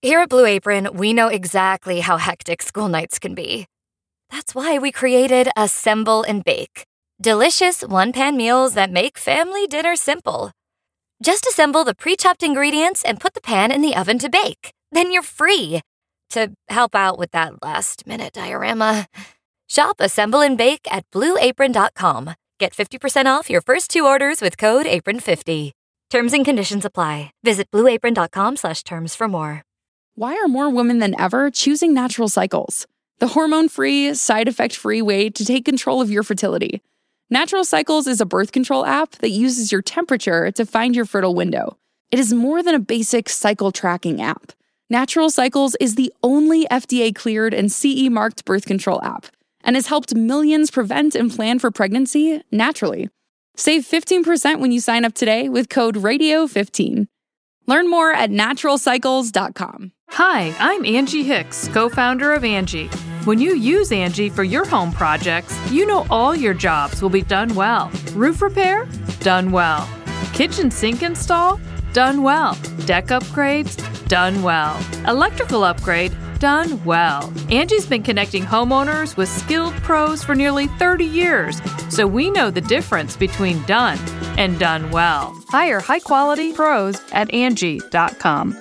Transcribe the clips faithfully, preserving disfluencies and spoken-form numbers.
Here at Blue Apron, we know exactly how hectic school nights can be. That's why we created Assemble and Bake. Delicious one-pan meals that make family dinner simple. Just assemble the pre-chopped ingredients and put the pan in the oven to bake. Then you're free. To help out with that last-minute diorama, shop Assemble and Bake at blue apron dot com. Get fifty percent off your first two orders with code apron fifty. Terms and conditions apply. Visit blue apron dot com slash terms for more. Why are more women than ever choosing Natural Cycles? The hormone-free, side-effect-free way to take control of your fertility. Natural Cycles is a birth control app that uses your temperature to find your fertile window. It is more than a basic cycle tracking app. Natural Cycles is the only F D A-cleared and C E-marked birth control app and has helped millions prevent and plan for pregnancy naturally. Save fifteen percent when you sign up today with code radio fifteen. Learn more at natural cycles dot com. Hi, I'm Angie Hicks, co-founder of Angie. When you use Angie for your home projects, you know all your jobs will be done well. Roof repair? Done well. Kitchen sink install? Done well. Deck upgrades? Done well. Electrical upgrade? Done well. Angie's been connecting homeowners with skilled pros for nearly thirty years, so we know the difference between done and done well. Hire high-quality pros at Angie dot com.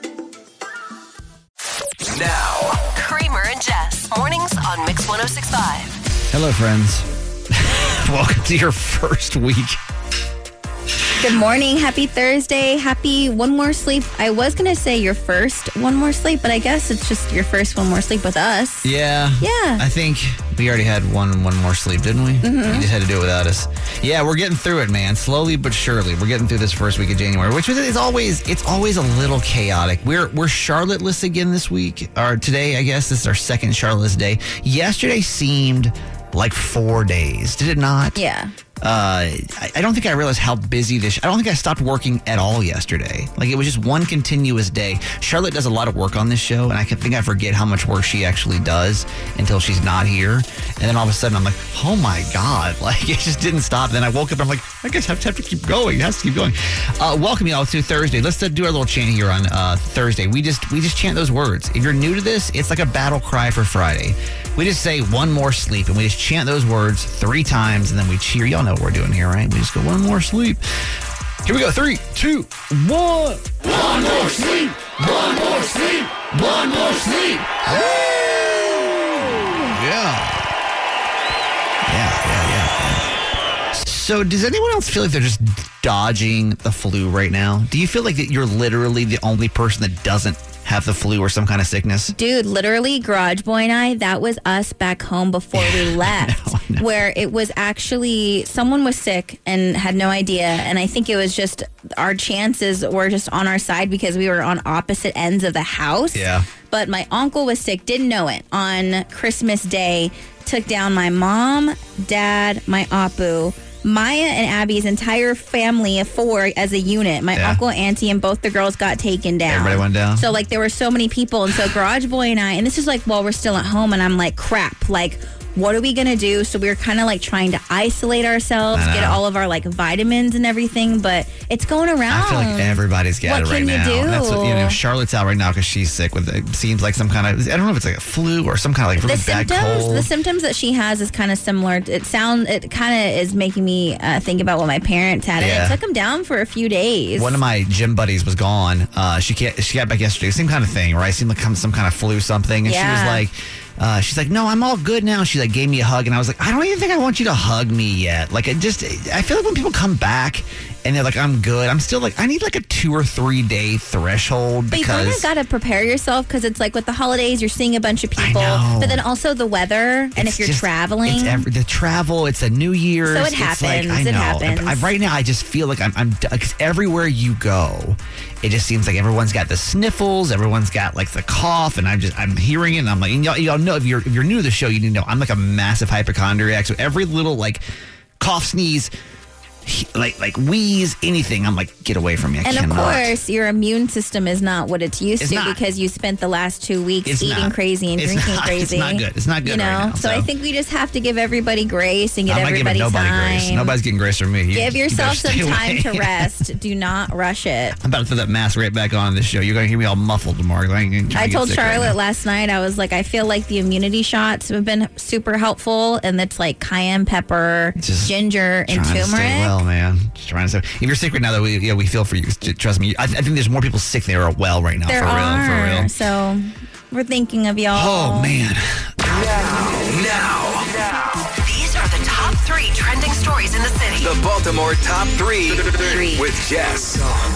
Now, Kramer and Jess, mornings on Mix one oh six point five. Hello, friends. Welcome to your first week. Good morning. Happy Thursday. Happy one more sleep. I was going to say your first one more sleep, but I guess it's just your first one more sleep with us. Yeah. Yeah. I think we already had one one more sleep, didn't we? Mm-hmm. You just had to do it without us. Yeah, we're getting through it, man. Slowly but surely. We're getting through this first week of January, which is always it's always a little chaotic. We're we're Charlotte-less again this week, or today, I guess. This is our second Charlotte-less day. Yesterday seemed like four days, did it not? Yeah. Uh, I, I don't think I realized how busy this. I don't think I stopped working at all yesterday. Like, it was just one continuous day. Charlotte does a lot of work on this show, and I can think I forget how much work she actually does until she's not here. And then all of a sudden, I'm like, oh my God. Like, it just didn't stop. Then I woke up and I'm like, I guess I have to, have to keep going. It has to keep going. Uh, welcome y'all to Thursday. Let's uh, do our little chant here on uh, Thursday. We just we just chant those words. If you're new to this, it's like a battle cry for Friday. We just say one more sleep, and we just chant those words three times, and then we cheer. Y'all know what we're doing here, right? We just go one more sleep. Here we go. Three, two, one. one more sleep, one more sleep, one more sleep. Yeah. Yeah, yeah, yeah, yeah. So does anyone else feel like they're just dodging the flu right now? Do you feel like that you're literally the only person that doesn't have the flu or some kind of sickness? Dude, literally, Garage Boy and I, that was us back home before we left, I know, I know. where it was actually, someone was sick and had no idea, and I think it was just, our chances were just on our side because we were on opposite ends of the house. Yeah. But my uncle was sick, didn't know it, on Christmas Day, took down my mom, dad, my Apu, Maya and Abby's entire family of four as a unit. My Yeah. uncle, auntie, and both the girls got taken down. Everybody went down? So, like, there were so many people. And so Garage Boy and I, and this is like while we're still at home, and I'm like, crap, like, what are we going to do? So we were kind of like trying to isolate ourselves, I get know. all of our like vitamins and everything, but it's going around. I feel like everybody's got What it right can you now. do? That's what, you know, Charlotte's out right now because she's sick with it. Seems like some kind of, I don't know if it's like a flu or some kind of like really the bad symptoms, cold. the symptoms that she has is kind of similar. It sound, it kind of is making me uh, think about what my parents had, Yeah. and it took them down for a few days. One of my gym buddies was gone. Uh, she can't, she got back yesterday. Same kind of thing, right? Seemed like some, some kind of flu something. And Yeah. she was like, uh, she's like, no, I'm all good now. She like gave me a hug, and I was like, I don't even think I want you to hug me yet. Like, it just, I feel like when people come back and they're like, I'm good, I'm still like, I need like a two or three day threshold But you kind because of got to prepare yourself because it's like with the holidays, you're seeing a bunch of people, know. but then also the weather, and it's if you're just- traveling. it's every, the travel, it's a New Year's. So it it's happens, Like, I it know. happens. I, right now, I just feel like I'm, I'm, because everywhere you go, it just seems like everyone's got the sniffles, everyone's got like the cough, and I'm just, I'm hearing it, and I'm like, and y'all, y'all know if you're, if you're new to the show, you need to know I'm like a massive hypochondriac. So every little like cough, sneeze, he, like like wheeze, anything, I'm like, get away from me. I and cannot. of course, your immune system is not what it's used It's to not. because you spent the last two weeks It's eating not. crazy and It's drinking not- crazy. It's not good. It's not good You know, right now. so, So, I think we just have to give everybody grace and get I'm not giving everybody nobody time. grace. Nobody's getting grace from me. You- Give you yourself better some stay time away. to rest. Do not rush it. I'm about to throw that mask right back on this show. You're going to hear me all muffled tomorrow. I, ain't trying I to get told sick right Charlotte now. last night, I was like, I feel like the immunity shots have been super helpful, and it's like cayenne pepper, Just ginger, and Trying to turmeric. stay well, man. Just trying to stay. If you're sick right now, though, we, yeah, we feel for you. J- Trust me. I, I think there's more people sick than are well right now. There for are. real. For real. So we're thinking of y'all. Oh, man. Now, These are the top three trending stories in the city. the Baltimore Top Three with Jess.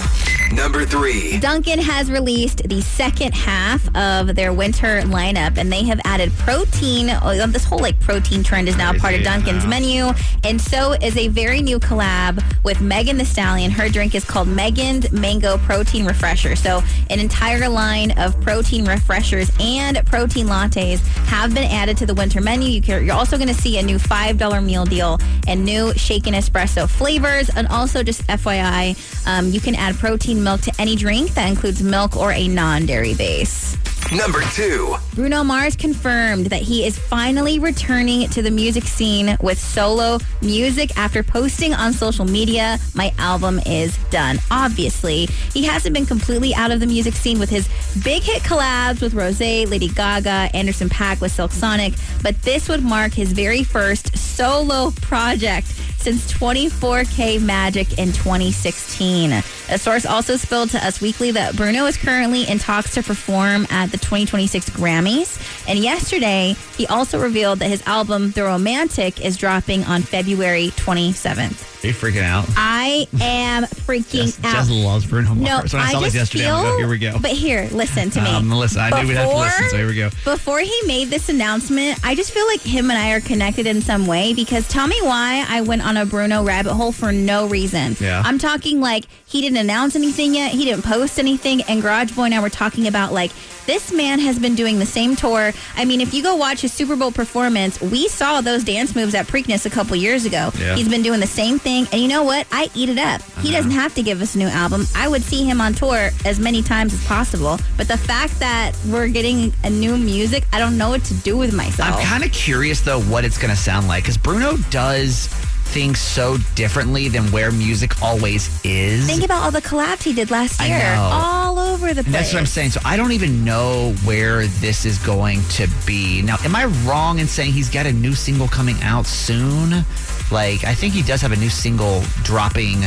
Number three. Dunkin' has released the second half of their winter lineup, and they have added protein. Oh, this whole like protein trend is now Crazy, part of Dunkin's yeah. menu, and so is a very new collab with Megan Thee Stallion. Her drink is called Megan's Mango Protein Refresher. So an entire line of protein refreshers and protein lattes have been added to the winter menu. You can, you're also going to see a new five dollar meal deal and new shaken espresso flavors. And also, just F Y I, um, you can add protein milk to any drink that includes milk or a non-dairy base. Number two. Bruno Mars confirmed that he is finally returning to the music scene with solo music after posting on social media, "My album is done." Obviously, he hasn't been completely out of the music scene with his big hit collabs with Rosé, Lady Gaga, Anderson .Paak with Silk Sonic, but this would mark his very first solo project since twenty-four K Magic in twenty sixteen. A source also spilled to Us Weekly that Bruno is currently in talks to perform at the twenty twenty-six Grammys. And yesterday, he also revealed that his album, The Romantic, is dropping on February twenty-seventh. Are you freaking out? I am freaking Jess, out. Jess loves Bruno No, Mars. When I I saw this just yesterday, feel. I'm like, oh, here we go. But here, listen to me. Um, listen, I knew we'd have to listen, so here we go. Before he made this announcement, I just feel like him and I are connected in some way, because tell me why I went on a Bruno rabbit hole for no reason. Yeah. I'm talking like he didn't announce anything yet. He didn't post anything. And Garage Boy and I were talking about like, this man has been doing the same tour. I mean, if you go watch his Super Bowl performance, we saw those dance moves at Preakness a couple years ago. Yeah. He's been doing the same thing. And you know what? I eat it up. He doesn't have to give us a new album. I would see him on tour as many times as possible. But the fact that we're getting a new music, I don't know what to do with myself. I'm kind of curious, though, what it's going to sound like, because Bruno does things so differently than where music always is. Think about all the collabs he did last I year. know. All over the place. And that's what I'm saying. So I don't even know where this is going to be. Now, am I wrong in saying he's got a new single coming out soon? Like, I think he does have a new single dropping.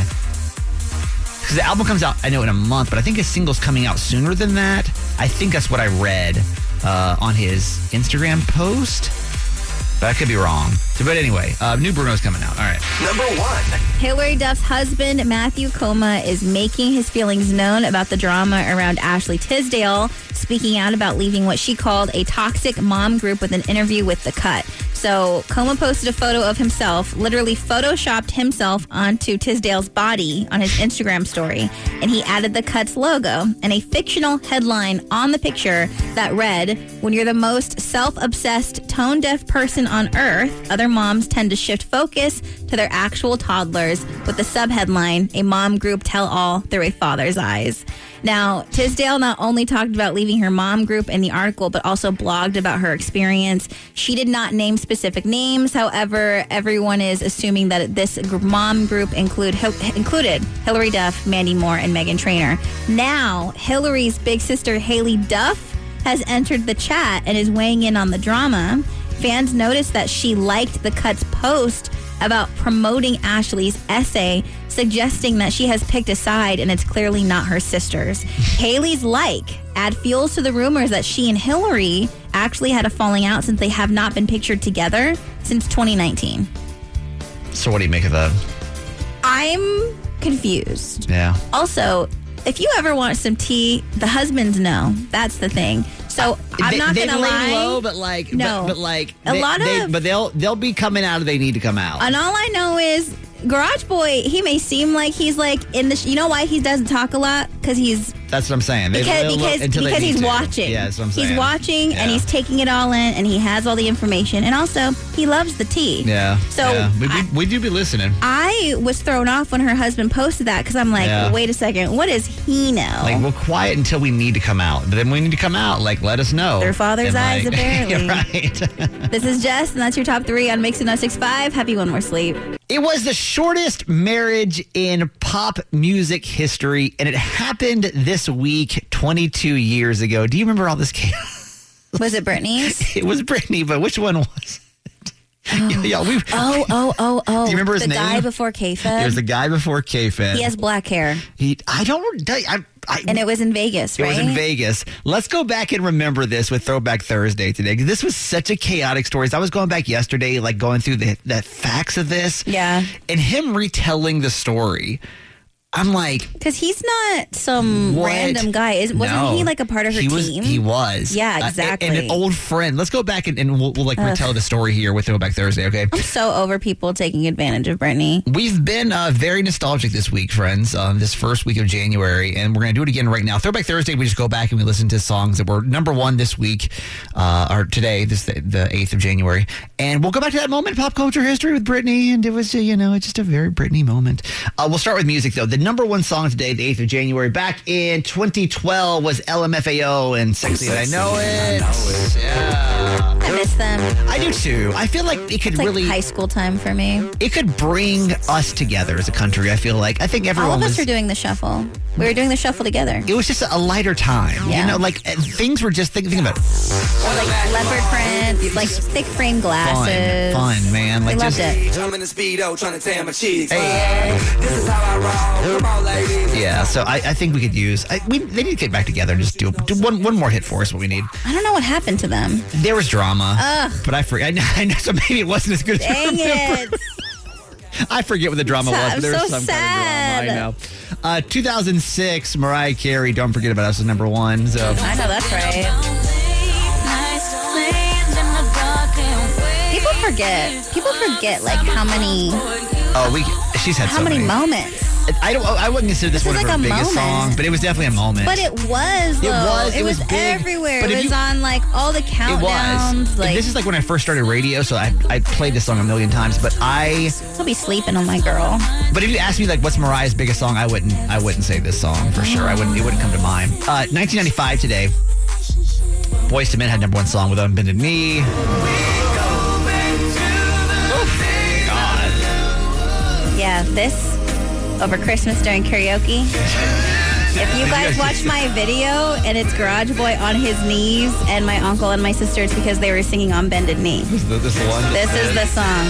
Because the album comes out, I know, in a month, but I think his single's coming out sooner than that. I think that's what I read uh, on his Instagram post. But I could be wrong. So, but anyway, uh, new Bruno's coming out. All right. Number one. Hillary Duff's husband, Matthew Coma, is making his feelings known about the drama around Ashley Tisdale, speaking out about leaving what she called a toxic mom group with an interview with The Cut. So Coma posted a photo of himself, literally photoshopped himself onto Tisdale's body on his Instagram story, and he added The Cut's logo and a fictional headline on the picture that read, "When you're the most self-obsessed, tone-deaf person on earth, other moms tend to shift focus to their actual toddlers," with the subheadline, "A mom group tell all through a father's eyes." Now, Tisdale not only talked about leaving her mom group in the article, but also blogged about her experience. She did not name specific names. However, everyone is assuming that this gr- mom group include, included Hillary Duff, Mandy Moore, and Meghan Trainor. Now, Hillary's big sister, Haley Duff, has entered the chat and is weighing in on the drama. Fans noticed that she liked The Cut's post about promoting Ashley's essay, suggesting that she has picked a side and it's clearly not her sister's. Haley's like add fuels to the rumors that she and Hillary actually had a falling out, since they have not been pictured together since twenty nineteen. So what do you make of that? I'm confused. Yeah. Also, if you ever want some tea, the husbands know. That's the thing. So I'm they, not they gonna lay lie. low, but like, No. but, but like, A they- lot they- of- but they'll they'll be coming out if they need to come out. And all I know is Garage Boy, he may seem like he's like in the, sh- you know why he doesn't talk a lot? Because because he's That's what I'm saying. They, because they'll look because, until they because need he's to. watching. Yeah, that's what I'm saying. He's watching Yeah. and he's taking it all in, and he has all the information, and also he loves the tea. Yeah. So yeah. We, I, we, we do be listening. I was thrown off when her husband posted that because I'm like, Yeah. wait a second, what does he know? Like, we're quiet until we need to come out. But then we need to come out. Like, let us know. Their father's And, eyes, like, apparently. Right. This is Jess, and that's your top three on Mix one oh six point five. Happy One More Sleep. It was the shortest marriage in pop music history, and it happened this week twenty-two years ago. Do you remember all this chaos? Was it Britney's? It was Britney, but which one was it? Yeah, yeah, we, Oh, oh, oh, oh. Do you remember his the name? guy before K-Fed? There's a guy before K-Fed. He has black hair, He, I don't. I, I, and it was in Vegas, It right? was in Vegas. Let's go back and remember this with Throwback Thursday today. 'Cause this was such a chaotic story. I was going back yesterday, like going through the, the facts of this. Yeah. And him retelling the story. I'm like, Because he's not some what? random guy. Is, wasn't No. he like a part of her he was, team? He was. Yeah, Uh, exactly. and an old friend. Let's go back and, and we'll, we'll like retell the story here with Throwback Thursday, okay? I'm so over people taking advantage of Britney. We've been uh, very nostalgic this week, friends, um, this first week of January, and we're going to do it again right now. Throwback Thursday, we just go back and we listen to songs that were number one this week, uh, or today, this the eighth of January, and we'll go back to that moment in pop culture history with Britney, and it was, you know, it's just a very Britney moment. Uh, we'll start with music, though. The number one song today, the eighth of January, back in twenty twelve, was L M F A O and Sexy and I Know It. Yeah. I miss them. I do, too. I feel like it could It's like really... high school time for me. It could bring us together as a country, I feel like. I think everyone All of us was... were doing the shuffle. We were doing the shuffle together. It was just a lighter time. Yeah. You know, like uh, things were just, think, think about it. Or like leopard prints, like thick frame Fun, glasses. fun, man. Like I loved just, it. I'm in the speedo trying to tan my cheeks. Hey. This is how I roll. Come on, ladies. Yeah, so I, I think we could use, I, we, they need to get back together and just do, do one, one more hit for us, what we need. I don't know what happened to them. There was drama, Ugh. but I forget, I know, I know, so maybe it wasn't as good as I Dang remember. it. I forget what the drama was, but there I'm was so some sad. kind of drama, I know. Uh, two thousand six, Mariah Carey, Don't Forget About Us was number one, so. I know that's right. People forget. People forget like how many Oh, we, she's had how so many many. moments. I don't. I wouldn't consider this, This one is of her like a biggest moment. songs, but it was definitely a moment. But it was though. It was, it It was was, big. everywhere. But It if was you- on like all the It countdowns. was. Like This is like when I first started radio, so I I played this song a million times. But I, I'll be sleeping on my girl. but if you asked me like what's Mariah's biggest song, I wouldn't I wouldn't say this song for sure. I wouldn't. It wouldn't come to mind. Uh, nineteen ninety-five today, Boyz two Men had number one song with Unbended Knee. God. Yeah, this over Christmas during karaoke. If you guys watch my video and it's Garage Boy on his knees and my uncle and my sister, it's because they were singing on Bended Knee. This is the, this is the one. This is the song.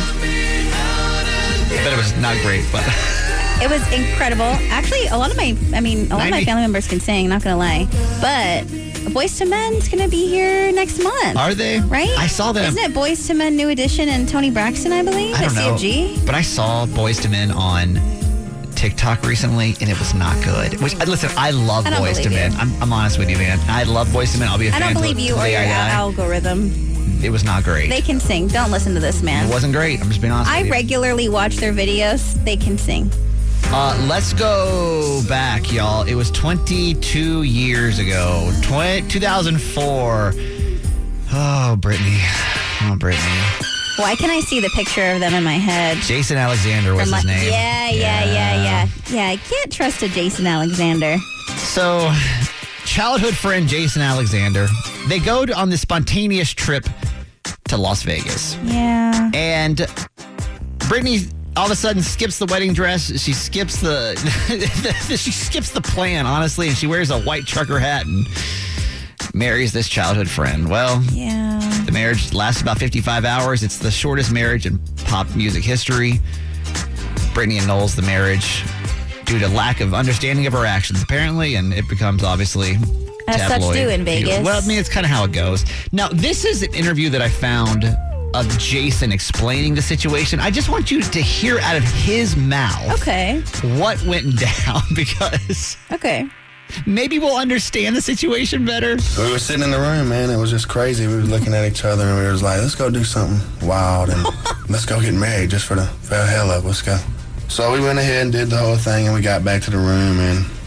But it was not great. But It was incredible. Actually, a lot of my, I mean, a lot of my ninety family members can sing, not gonna lie. But Boyz two Men's gonna be here next month. are they? Right? I saw them. Isn't it Boyz two Men New Edition and Tony Braxton, I believe, I at don't know. C F G? But I saw Boyz two Men on TikTok recently, and it was not good. Which, listen, I love I don't Boyz two believe Men. you. I'm, I'm honest with you, man. I love Boyz two Men. I'll be a I fan. don't believe till- you till or the your day I die. algorithm. It was not great. They can sing. Don't listen to this man. It wasn't great. I'm just being honest I with you. regularly watch their videos. They can sing. Uh, let's go back, y'all. It was twenty-two years ago. twenty, two thousand four. Oh, Brittany. Oh, Brittany. Why can I see the picture of them in my head? Jason Alexander was I'm his like, name. yeah, yeah, yeah, yeah. Yeah, I can't trust a Jason Alexander. So, childhood friend Jason Alexander, they go to, on this spontaneous trip to Las Vegas. Yeah. And Brittany all of a sudden skips the wedding dress. She skips the she skips the plan, honestly, and she wears a white trucker hat and marries this childhood friend. Well, Yeah. the marriage lasts about fifty-five hours. It's the shortest marriage in pop music history. Brittany annuls the marriage due to lack of understanding of her actions, apparently, and it becomes obviously As such tabloid. do in Vegas. Well, I mean, it's kind of how it goes. Now, this is an interview that I found of Jason explaining the situation. I just want you to hear out of his mouth Okay. what went down, because Okay. maybe we'll understand the situation better. We were sitting in the room, man. It was just crazy. We were looking at each other, and we was like, let's go do something wild, and let's go get married just for the, for the hell of it. Let's go. So we went ahead and did the whole thing, and we got back to the room, and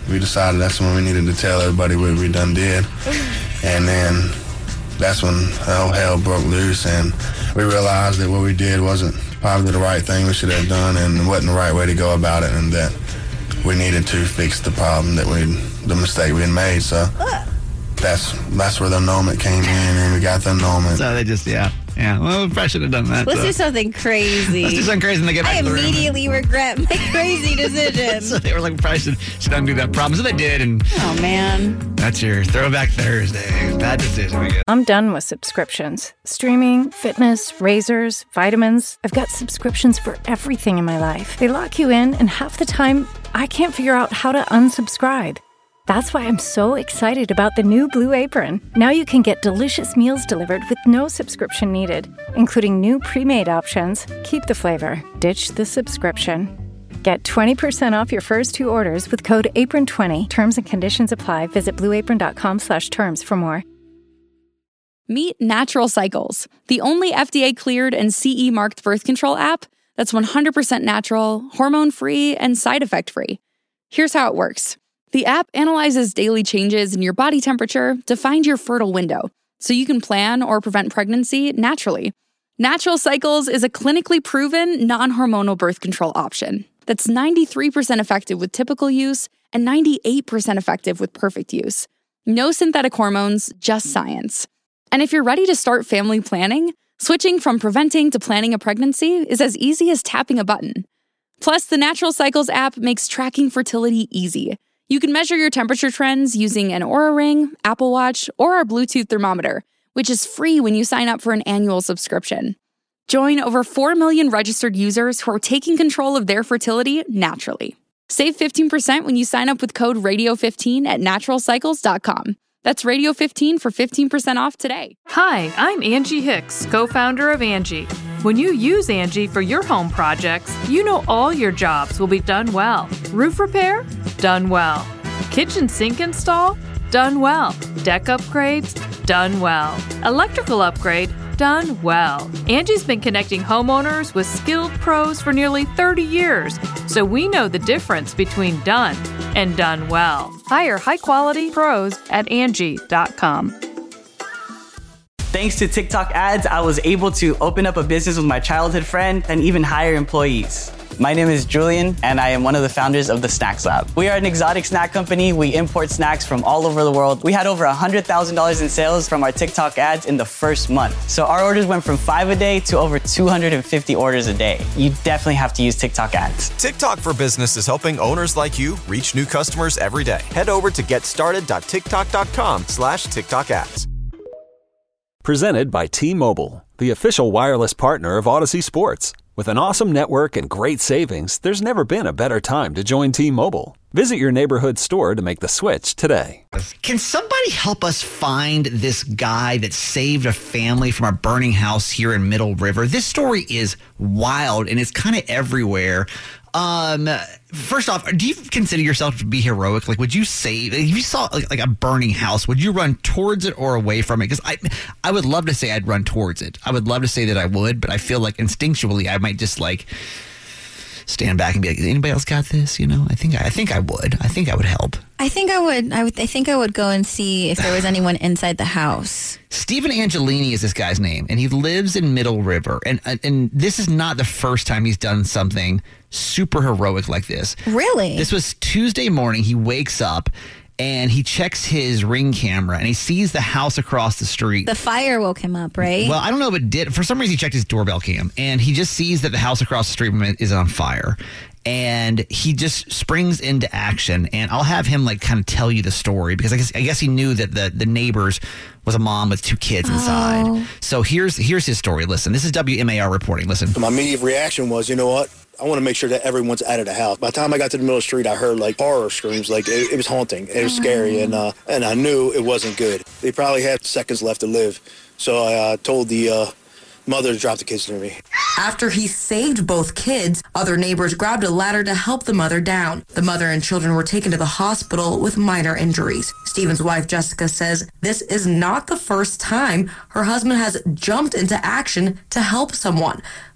we decided that's when we needed to tell everybody what we done did. And then that's when all hell broke loose, and we realized that what we did wasn't probably the right thing we should have done, and wasn't the right way to go about it, and that we needed to fix the problem that we, the mistake we had made. So that's that's where the annulment came in, and we got the annulment. So they just, yeah. Yeah, well, we probably should have done that. Let's so. do something crazy. Let's do something crazy and then get back I to the room. immediately regret my crazy decision. So they were like, we probably should, should undo that problem. So they did, and oh, man. That's your Throwback Thursday. Bad decision, I guess. I'm done with subscriptions. Streaming, fitness, razors, vitamins. I've got subscriptions for everything in my life. They lock you in, and half the time, I can't figure out how to unsubscribe. That's why I'm so excited about the new Blue Apron. Now you can get delicious meals delivered with no subscription needed, including new pre-made options. Keep the flavor, ditch the subscription. Get twenty percent off your first two orders with code apron twenty. Terms and conditions apply. Visit blueapron.com slash terms for more. Meet Natural Cycles, the only F D A-cleared and C E-marked birth control app that's one hundred percent natural, hormone-free, and side effect-free. Here's how it works. The app analyzes daily changes in your body temperature to find your fertile window, so you can plan or prevent pregnancy naturally. Natural Cycles is a clinically proven, non-hormonal birth control option that's ninety-three percent effective with typical use and ninety-eight percent effective with perfect use. No synthetic hormones, just science. And if you're ready to start family planning, switching from preventing to planning a pregnancy is as easy as tapping a button. Plus, the Natural Cycles app makes tracking fertility easy. You can measure your temperature trends using an Oura Ring, Apple Watch, or our Bluetooth thermometer, which is free when you sign up for an annual subscription. Join over four million registered users who are taking control of their fertility naturally. Save fifteen percent when you sign up with code radio fifteen at natural cycles dot com. That's radio fifteen for fifteen percent off today. Hi, I'm Angie Hicks, co-founder of Angie. When you use Angie for your home projects, you know all your jobs will be done well. Roof repair? Done well. Kitchen sink install? Done well. Deck upgrades? Done well. Electrical upgrade? Done well. Angie's been connecting homeowners with skilled pros for nearly thirty years, so we know the difference between done and done well. Hire high-quality pros at Angie dot com. Thanks to TikTok ads, I was able to open up a business with my childhood friend and even hire employees. My name is Julian, and I am one of the founders of the Snacks Lab. We are an exotic snack company. We import snacks from all over the world. We had over one hundred thousand dollars in sales from our TikTok ads in the first month. So our orders went from five a day to over two hundred fifty orders a day. You definitely have to use TikTok ads. TikTok for Business is helping owners like you reach new customers every day. Head over to getstarted.tiktok.com slash TikTok ads. Presented by T-Mobile, the official wireless partner of Odyssey Sports. With an awesome network and great savings, there's never been a better time to join T-Mobile. Visit your neighborhood store to make the switch today. Can somebody help us find this guy that saved a family from a burning house here in Middle River? This story is wild, and it's kind of everywhere. Um, first off, do you consider yourself to be heroic? Like, would you save, if you saw like, like a burning house, would you run towards it or away from it? Because I, I would love to say I'd run towards it. I would love to say that I would, but I feel like instinctually I might just like stand back and be like, anybody else got this? You know, I think, I think I would. I think I would help. I think I would. I would. I think I would go and see if there was anyone inside the house. Stephen Angelini is this guy's name, and he lives in Middle River. And and this is not the first time he's done something super heroic like this. Really? This was Tuesday morning. He wakes up and he checks his Ring camera and he sees the house across the street. The fire woke him up, right? Well, I don't know if it did. For some reason, he checked his doorbell cam and he just sees that the house across the street from it is on fire. And he just springs into action, and I'll have him like kind of tell you the story because I guess I guess he knew that the, the neighbors was a mom with two kids inside. Oh. So here's here's his story. Listen, this is W M A R reporting. Listen. My immediate reaction was, you know what? I want to make sure that everyone's out of the house. By the time I got to the middle of the street, I heard like horror screams. Like it, it was haunting. It was scary, and uh, and I knew it wasn't good. They probably had seconds left to live, so I uh, told the uh, mother to drop the kids near me. After he saved both kids, other neighbors grabbed a ladder to help the mother down. The mother and children were taken to the hospital with minor injuries. Stephen's wife, Jessica, says this is not the first time her husband has jumped into action to help someone.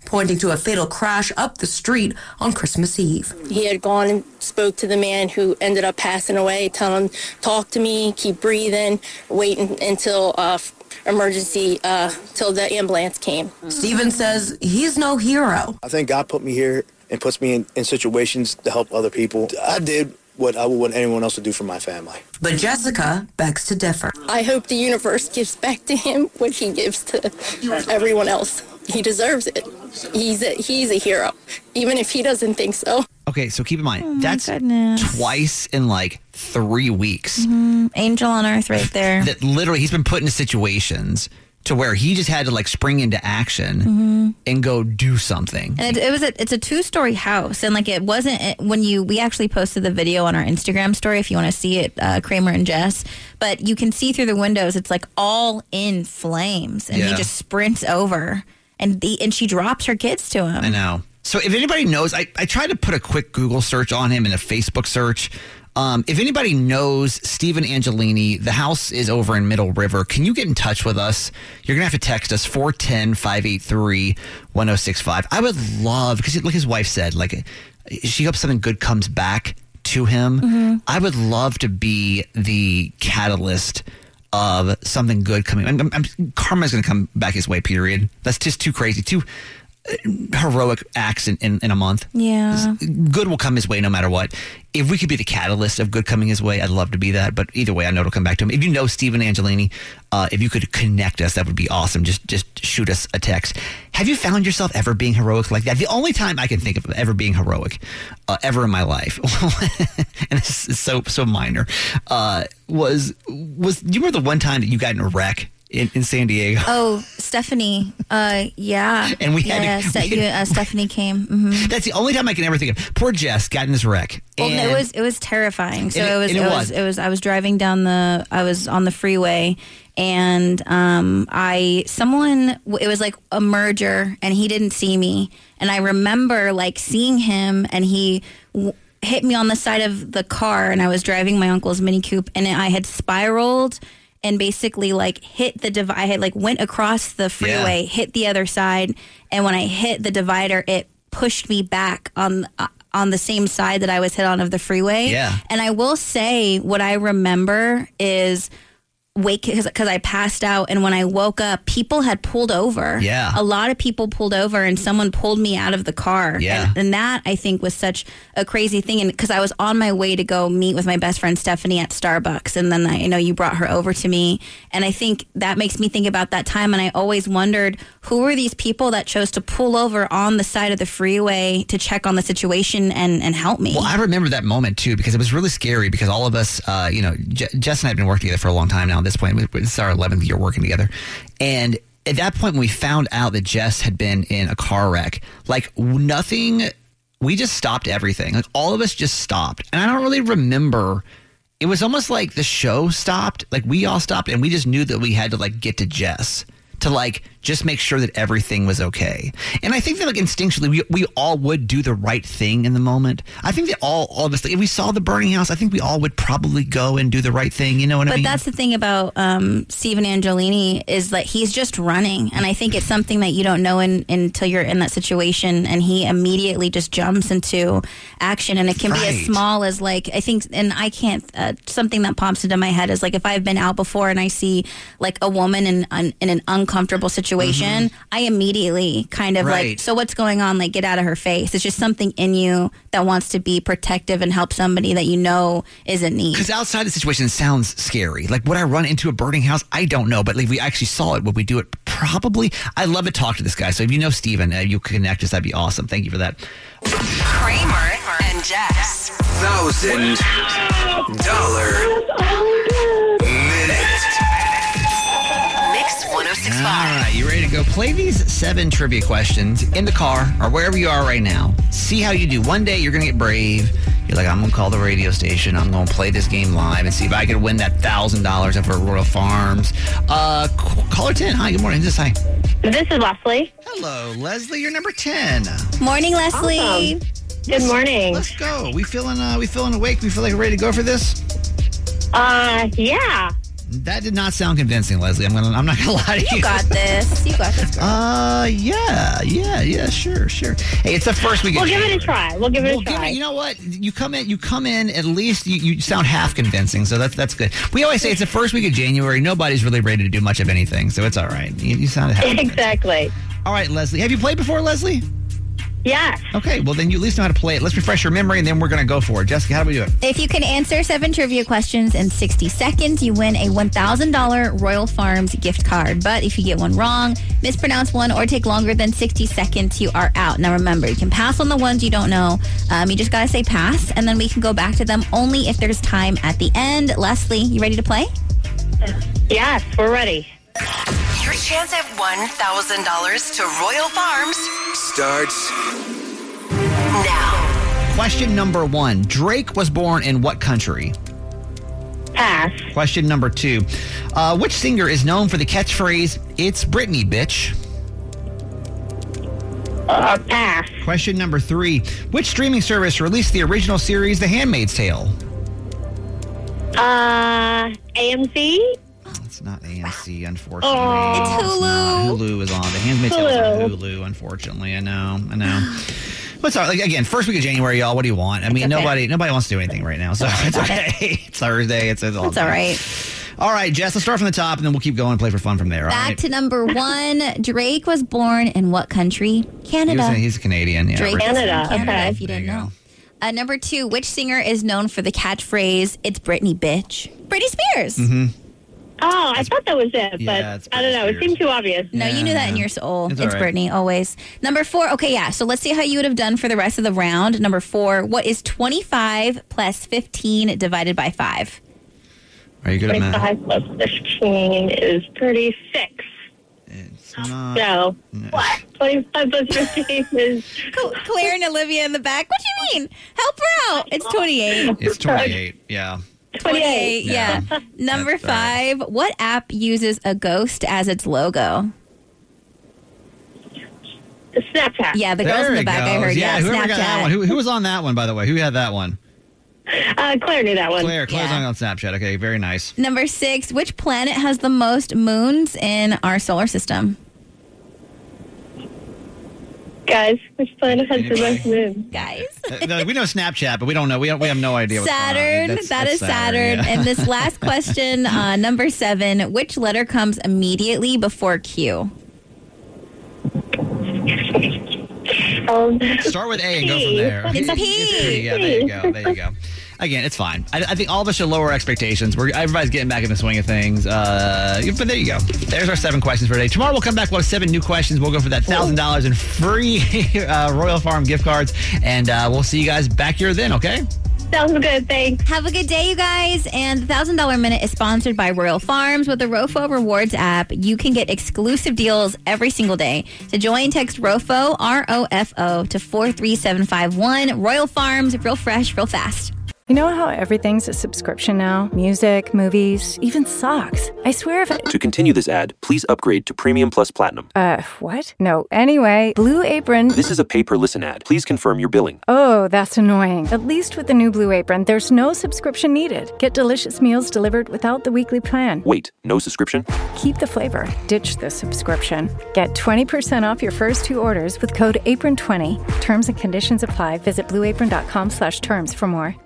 pointing to a fatal crash up the street on Christmas Eve. He had gone and spoke to the man who ended up passing away, telling him, talk to me, keep breathing, waiting until uh, emergency, uh, till the ambulance came. Steven says he's no hero. I think God put me here and puts me in, in situations to help other people. I did what I would want anyone else to do for my family. But Jessica begs to differ. I hope the universe gives back to him what he gives to everyone else. He deserves it. He's a, he's a hero, even if he doesn't think so. Okay, so keep in mind, Oh, that's goodness. twice in like three weeks. Mhm. Angel on earth right there. That literally he's been put into situations to where he just had to like spring into action Mhm. and go do something. And it, it was a, it's a two story house, and like it wasn't it, when you we actually posted the video on our Instagram story if you want to see it, uh, Kramer and Jess. But you can see through the windows; it's like all in flames, and he Yeah. just sprints over, and the and she drops her kids to him. I know. So if anybody knows, I, I tried to put a quick Google search on him and a Facebook search. Um, if anybody knows Steven Angelini, the house is over in Middle River. Can you get in touch with us? You're going to have to text us four one zero, five eight three, one zero six five. I would love, because like his wife said, like she hopes something good comes back to him. Mhm. I would love to be the catalyst of something good coming. I'm, I'm, karma's going to come back his way, period. That's just too crazy. Too heroic acts in, in, in a month. Yeah. Good will come his way no matter what. If we could be the catalyst of good coming his way, I'd love to be that. But either way, I know it'll come back to him. If you know Steven Angelini, uh, if you could connect us, that would be awesome. Just just shoot us a text. Have you found yourself ever being heroic like that? The only time I can think of ever being heroic, uh, ever in my life, and this is so so minor, uh, was was do you remember the one time that you got in a wreck in, in San Diego? Oh, Stephanie. Uh, yeah. And we had yeah, to- Ste- we- you- uh, Stephanie came. Mm-hmm. That's the only time I can ever think of. Poor Jess got in this wreck. Well, and it was it was terrifying. So And it- it, was and it, it was, was. it was I was driving down the I was on the freeway, and um I someone it was like a merger, and he didn't see me, and I remember like seeing him, and he w- hit me on the side of the car, and I was driving my uncle's Mini Coupe, and I had spiraled and basically like hit the div- I had like went across the freeway, Yeah. hit the other side, and when I hit the divider, it pushed me back on uh, on the same side that I was hit on of the freeway. Yeah. And I will say what I remember is wake because I passed out, and when I woke up, people had pulled over. Yeah. A lot of people pulled over, and someone pulled me out of the car. Yeah. And, and that I think was such a crazy thing, and because I was on my way to go meet with my best friend Stephanie at Starbucks, and then I you know you brought her over to me, and I think that makes me think about that time, and I always wondered who were these people that chose to pull over on the side of the freeway to check on the situation and and help me. Well, I remember that moment too, because it was really scary, because all of us, uh, you know, J- Jess and I have been working together for a long time now. At this point, this is our eleventh year working together. And at that point, when we found out that Jess had been in a car wreck, like nothing, we just stopped everything. Like all of us just stopped. And I don't really remember. It was almost like the show stopped. Like we all stopped, and we just knew that we had to like get to Jess to like just make sure that everything was okay. And I think that like instinctually we, we all would do the right thing in the moment. I think that all, all of us, like, if we saw the burning house, I think we all would probably go and do the right thing. You know what I But mean? that's the thing about um, Steven Angelini is that he's just running. And I think it's something that you don't know in, until you're in that situation. And he immediately just jumps into action. And it can be as Right. small as like, I think, and I can't, uh, something that pops into my head is like if I've been out before and I see like a woman in, un, in an uncomfortable situation, I immediately kind of like, Right. so what's going on? Like, get out of her face. It's just something in you that wants to be protective and help somebody that you know is in need. Because outside the situation, it sounds scary. Like, would I run into a burning house? I don't know. But like, if we actually saw it, would we do it? Probably. I'd love to talk to this guy. So if you know Steven, uh, you can connect us. That'd be awesome. Thank you for that. Kramer and Jess. Thousand dollar minute. Mix one oh six All point five. right, you ready to go? Play these seven trivia questions in the car or wherever you are right now. See how you do. One day you're going to get brave. You're like, I'm going to call the radio station. I'm going to play this game live and see if I can win that one thousand dollars for Royal Farms. Uh, c- caller ten. Hi, good morning. This is hi. This is Leslie. Hello, Leslie. You're number ten. Morning, Leslie. Awesome. Good morning. Let's go. We feeling uh, we feeling awake? We feel like we're ready to go for this? Uh, yeah. That did not sound convincing, Leslie. I'm gonna. I'm not gonna lie to you. You got this. You got this, girl. Uh, yeah, yeah, yeah. Sure, sure. Hey, it's the first week. We'll of give it a January. try. We'll give it We'll a give try. it- you know what? You come in. You come in. At least you, you sound half convincing. So that's that's good. We always say it's the first week of January. Nobody's really ready to do much of anything. So it's all right. You, you sound half convincing. Exactly. All right, Leslie. Have you played before, Leslie? Yes. Okay. Well, then you at least know how to play it. Let's refresh your memory, and then we're gonna go for it. Jessica, how do we do it? If you can answer seven trivia questions in sixty seconds, you win a one thousand dollars Royal Farms gift card. But if you get one wrong, mispronounce one, or take longer than sixty seconds, you are out. Now remember, you can pass on the ones you don't know. Um, you just got to say pass, and then we can go back to them only if there's time at the end. Leslie, you ready to play? Yes, we're ready. Your chance at one thousand dollars to Royal Farms Starts now. Question number one. Drake was born in what country? Pass. Question number two. Uh, which singer is known for the catchphrase, "It's Britney, bitch"? Uh, pass. Question number three. Which streaming service released the original series, The Handmaid's Tale? Uh, A M C? It's not A M C, unfortunately. Oh. It's Hulu. not. Hulu is on. The Handmaid's Tale is on Hulu. Hulu, unfortunately. I know. I know. But sorry, like, again, first week of January, y'all. What do you want? I mean, okay. nobody nobody wants to do anything right now. So it's okay. It's Thursday. It's, it's all That's all good. right. All right, Jess, let's start from the top, and then we'll keep going and play for fun from there. all Back right? to number one. Drake was born in what country? He Canada. was, he's a Canadian. Yeah, Drake is from Canada, Canada, okay. if you There didn't you know. go. Uh, number two, which singer is known for the catchphrase, "It's Britney, bitch"? Britney Spears. Mm-hmm. Oh, I thought that was it, but Yeah, it's I don't know. It Britney seemed too obvious. No, you knew that in Yeah. your soul. It's It's, all right. Britney, always. Number four. Okay, yeah. So let's see how you would have done for the rest of the round. Number four. What is twenty-five plus fifteen divided by five? Are you good at math? twenty-five plus fifteen is thirty-six. It's not. No. No. What? twenty-five plus fifteen is... Cl- Claire and Olivia in the back. What do you mean? Help her out. It's twenty-eight. It's twenty-eight. Yeah. twenty-eight, Yeah. yeah. Number That's all right. five. What app uses a ghost as its logo? Snapchat. Yeah, the girls There in the it back, I goes. heard. Yeah, Yeah, whoever Snapchat. got that one. Who, who was on that one, by the way? Who had that one? Uh, Claire knew that one. Claire. Claire's Yeah. on Snapchat. Okay, very nice. Number six. Which planet has the most moons in our solar system? Guys, which planet has the Anybody? most moon? Guys. Uh, no, we know Snapchat, but we don't know. We, don't, we have no idea what's Saturn. going on. That's- That that's is Saturn. yeah. And this last question, uh, number seven. Which letter comes immediately before Q? Um, Start with A and go from there. It's P. P. Yeah, there you go. There you go. Again, it's fine. I, I think all of us should lower expectations. We're everybody's getting back in the swing of things. Uh, but there you go. There's our seven questions for today. Tomorrow we'll come back. We'll have seven new questions. We'll go for that thousand dollars in free uh, Royal Farm gift cards, and uh, we'll see you guys back here then. Okay. Sounds good. Thanks. Have a good day, you guys. And the one thousand dollars Minute is sponsored by Royal Farms. With the ROFO Rewards app, you can get exclusive deals every single day. To join, text ROFO, R O F O, to four three seven five one. Royal Farms, real fresh, real fast. You know how everything's a subscription now? Music, movies, even socks. I swear if I... To continue this ad, please upgrade to Premium Plus Platinum. Uh, what? No, anyway, Blue Apron... This is a pay-per-listen ad. Please confirm your billing. Oh, that's annoying. At least with the new Blue Apron, there's no subscription needed. Get delicious meals delivered without the weekly plan. Wait, no subscription? Keep the flavor. Ditch the subscription. Get twenty percent off your first two orders with code apron twenty. Terms and conditions apply. Visit blueapron.com slash terms for more.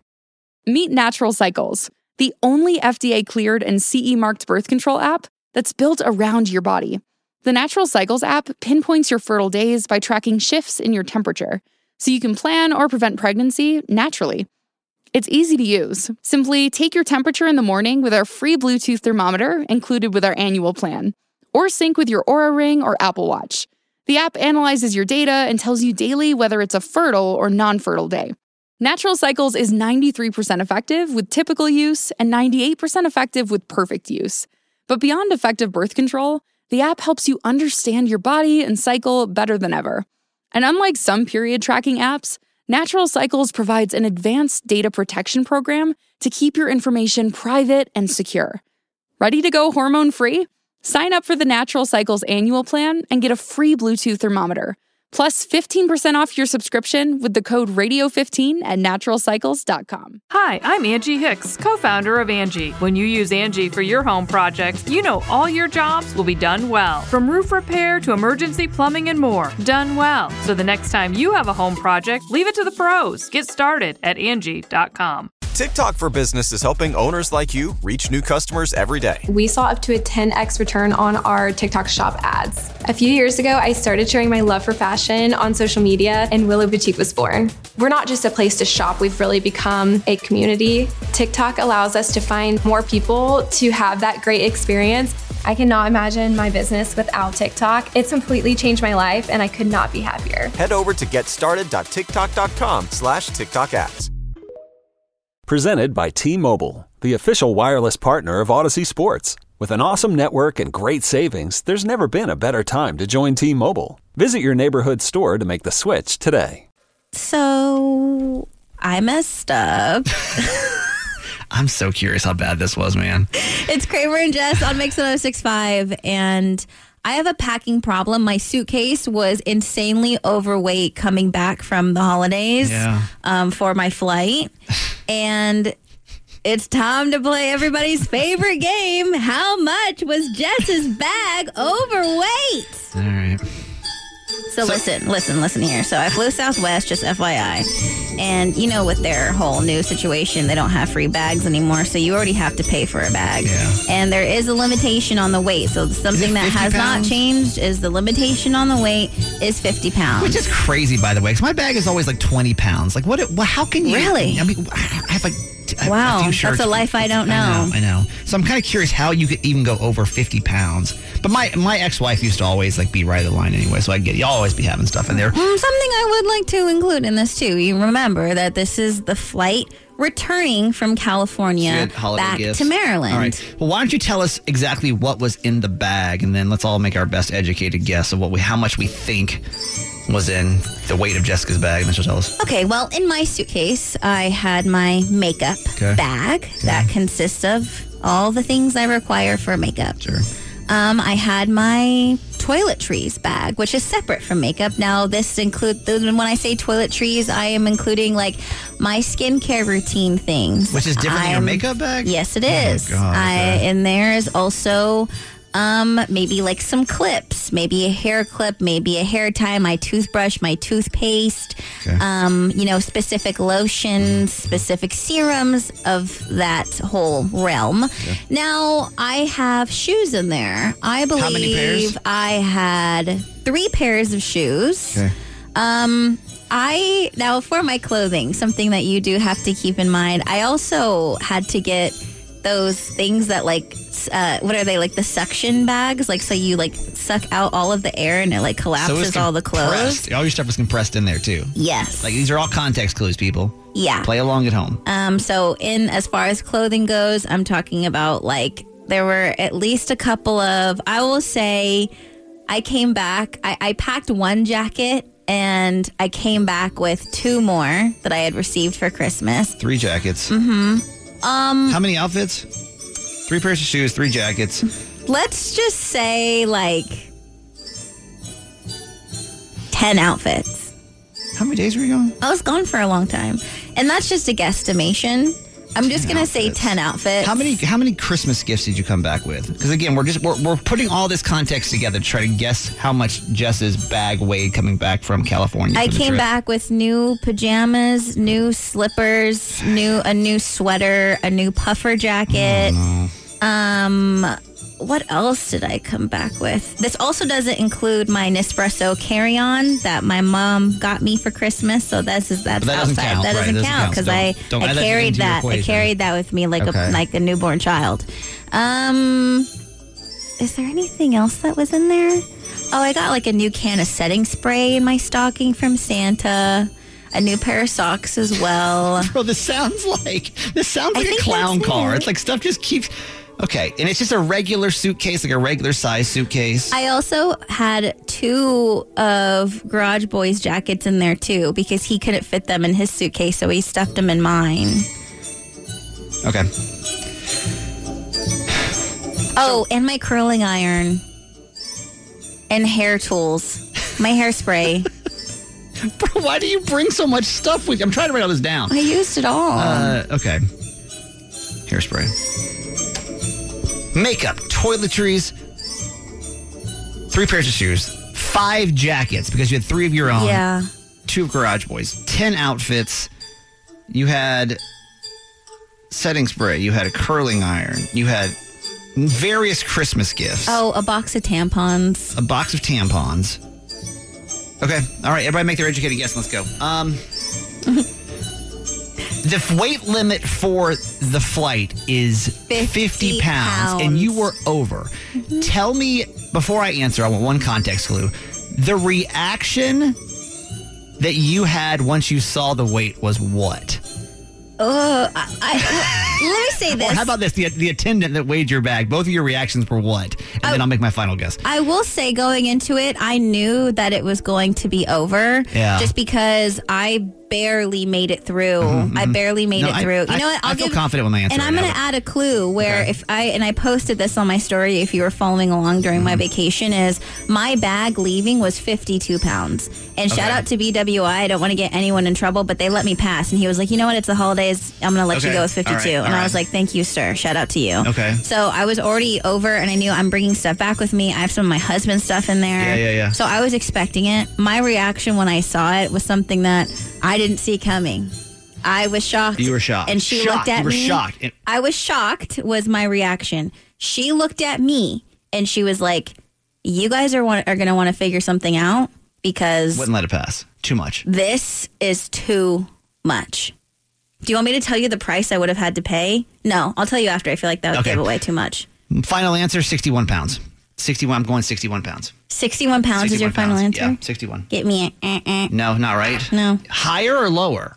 Meet Natural Cycles, the only F D A-cleared and C E-marked birth control app that's built around your body. The Natural Cycles app pinpoints your fertile days by tracking shifts in your temperature, so you can plan or prevent pregnancy naturally. It's easy to use. Simply take your temperature in the morning with our free Bluetooth thermometer included with our annual plan, or sync with your Oura Ring or Apple Watch. The app analyzes your data and tells you daily whether it's a fertile or non-fertile day. Natural Cycles is ninety-three percent effective with typical use and ninety-eight percent effective with perfect use. But beyond effective birth control, the app helps you understand your body and cycle better than ever. And unlike some period tracking apps, Natural Cycles provides an advanced data protection program to keep your information private and secure. Ready to go hormone-free? Sign up for the Natural Cycles annual plan and get a free Bluetooth thermometer. Plus fifteen percent off your subscription with the code radio fifteen at natural cycles dot com. Hi, I'm Angie Hicks, co-founder of Angie. When you use Angie for your home projects, you know all your jobs will be done well. From roof repair to emergency plumbing and more, done well. So the next time you have a home project, leave it to the pros. Get started at Angie dot com. TikTok for Business is helping owners like you reach new customers every day. We saw up to a ten x return on our TikTok shop ads. A few years ago, I started sharing my love for fashion on social media, and Willow Boutique was born. We're not just a place to shop, we've really become a community. TikTok allows us to find more people to have that great experience. I cannot imagine my business without TikTok. It's completely changed my life, and I could not be happier. Head over to getstarted.tiktok.com slash TikTok ads. Presented by T-Mobile, the official wireless partner of Odyssey Sports. With an awesome network and great savings, there's never been a better time to join T-Mobile. Visit your neighborhood store to make the switch today. So, I messed up. I'm so curious how bad this was, man. It's Kramer and Jess on Mix one oh six point five, and I have a packing problem. My suitcase was insanely overweight coming back from the holidays yeah. um, for my flight. And it's time to play everybody's favorite game. How much was Jess's bag overweight? All right. So, so listen, listen, listen here. So I flew Southwest, just F Y I. And you know, with their whole new situation, they don't have free bags anymore. So you already have to pay for a bag. Yeah. And there is a limitation on the weight. So something that has pounds? not changed is the limitation on the weight is fifty pounds. Which is crazy, by the way, because my bag is always like twenty pounds. Like, what? Well, how can you? Really? I mean, I have like a, wow, a few shirts. That's a life I don't know. I know, I know. So I'm kind of curious how you could even go over fifty pounds. But my my ex-wife used to always like be right of the line anyway, so I get you'll always be having stuff in there. Mm, something I would like to include in this too. You remember that this is the flight returning from California back gifts. to Maryland. All right. Well, why don't you tell us exactly what was in the bag, and then let's all make our best educated guess of what we how much we think was in the weight of Jessica's bag, and then she'll tell us. Okay, well, in my suitcase, I had my makeup okay. bag okay. that consists of all the things I require for makeup. Sure. Um, I had my toiletries bag, which is separate from makeup. Now, this includes, when I say toiletries, I am including like my skincare routine things. Which is different I'm, than your makeup bag? Yes, it is. Oh, God, I, okay. and there is also um, maybe like some clips, maybe a hair clip, maybe a hair tie, my toothbrush, my toothpaste, okay. um, you know, specific lotions, specific serums of that whole realm. Okay. Now, I have shoes in there. I believe How many pairs? I had three pairs of shoes. Okay. Um, I, now for my clothing, something that you do have to keep in mind, I also had to get those things that like, uh, what are they, like the suction bags? Like, so you like suck out all of the air and it like collapses so all the clothes. All your stuff was compressed in there too. Yes. Like these are all context clues, people. Yeah. Play along at home. Um, so in, as far as clothing goes, I'm talking about like, there were at least a couple of, I will say, I came back, I, I packed one jacket and I came back with two more that I had received for Christmas. Three jackets. Mm-hmm. Um, How many outfits? Three pairs of shoes, three jackets. Let's just say like ten outfits. How many days were you gone? I was gone for a long time. And that's just a guesstimation. I'm just going to say ten outfits. How many how many Christmas gifts did you come back with? Because again, we're just we're, we're putting all this context together to try to guess how much Jess's bag weighed coming back from California. I for the came trip. back with new pajamas, new slippers, new a new sweater, a new puffer jacket. Oh, no. Um what else did I come back with? This also doesn't include my Nespresso carry-on that my mom got me for Christmas. So that's that's But that doesn't outside. count, That right, doesn't it doesn't count count. because Don't- I don't I add that carried into your that. I equation. carried that with me like Okay. a like a newborn child. Um, is there anything else that was in there? Oh, I got like a new can of setting spray in my stocking from Santa. A new pair of socks as well. Bro, this sounds like this sounds I like a think clown that's car. it. It's like stuff just keeps. Okay, and it's just a regular suitcase, like a regular size suitcase. I also had two of Garage Boy's jackets in there too because he couldn't fit them in his suitcase, so he stuffed them in mine. Okay. Oh, and my curling iron and hair tools, my hairspray. Bro, why do you bring so much stuff with you? I'm trying to write all this down. I used it all. Uh, okay. Hairspray. Makeup, toiletries, three pairs of shoes, five jackets because you had three of your own. Yeah. Two of Garage Boys, ten outfits. You had setting spray. You had a curling iron. You had various Christmas gifts. Oh, a box of tampons. A box of tampons. Okay. All right. Everybody make their educated guess. Let's go. Um, the weight limit for the flight is fifty pounds, and you were over. Mm-hmm. Tell me, before I answer, I want one context clue. The reaction that you had once you saw the weight was what? Uh, I, I, let me say this. Or how about this? The, the attendant that weighed your bag, both of your reactions were what? And I, then I'll make my final guess. I will say going into it, I knew that it was going to be over. Yeah. Just because I barely made it through. Mm-hmm, I barely made no, it I, through. I, You know what? I'll I feel give, confident with my answer. And I'm right going to add a clue where Okay. if I, and I posted this on my story if you were following along during Mm-hmm. my vacation, is my bag leaving was fifty-two pounds. And shout Okay. out to B W I. I don't want to get anyone in trouble, but they let me pass. And he was like, you know what? It's the holidays. I'm going to let Okay. you go with All fifty-two. right. All And I right. was like, thank you, sir. Shout out to you. Okay. So I was already over, and I knew I'm bringing stuff back with me. I have some of my husband's stuff in there. Yeah, yeah, yeah. So I was expecting it. My reaction when I saw it was something that I didn't see coming. I was shocked. You were shocked. And she Shocked. looked at You were me. shocked. It- I was shocked was my reaction. She looked at me, and she was like, you guys are, want, are going to want to figure something out because Wouldn't let it pass. Too much. this is too much. Do you want me to tell you the price I would have had to pay? No, I'll tell you after. I feel like that would Okay. give away too much. Final answer, sixty-one pounds. sixty-one. I'm going sixty-one pounds. sixty-one pounds is your sixty-one final pounds. answer? Yeah, sixty-one. Get me a uh, uh. No, not right. No. Higher or lower?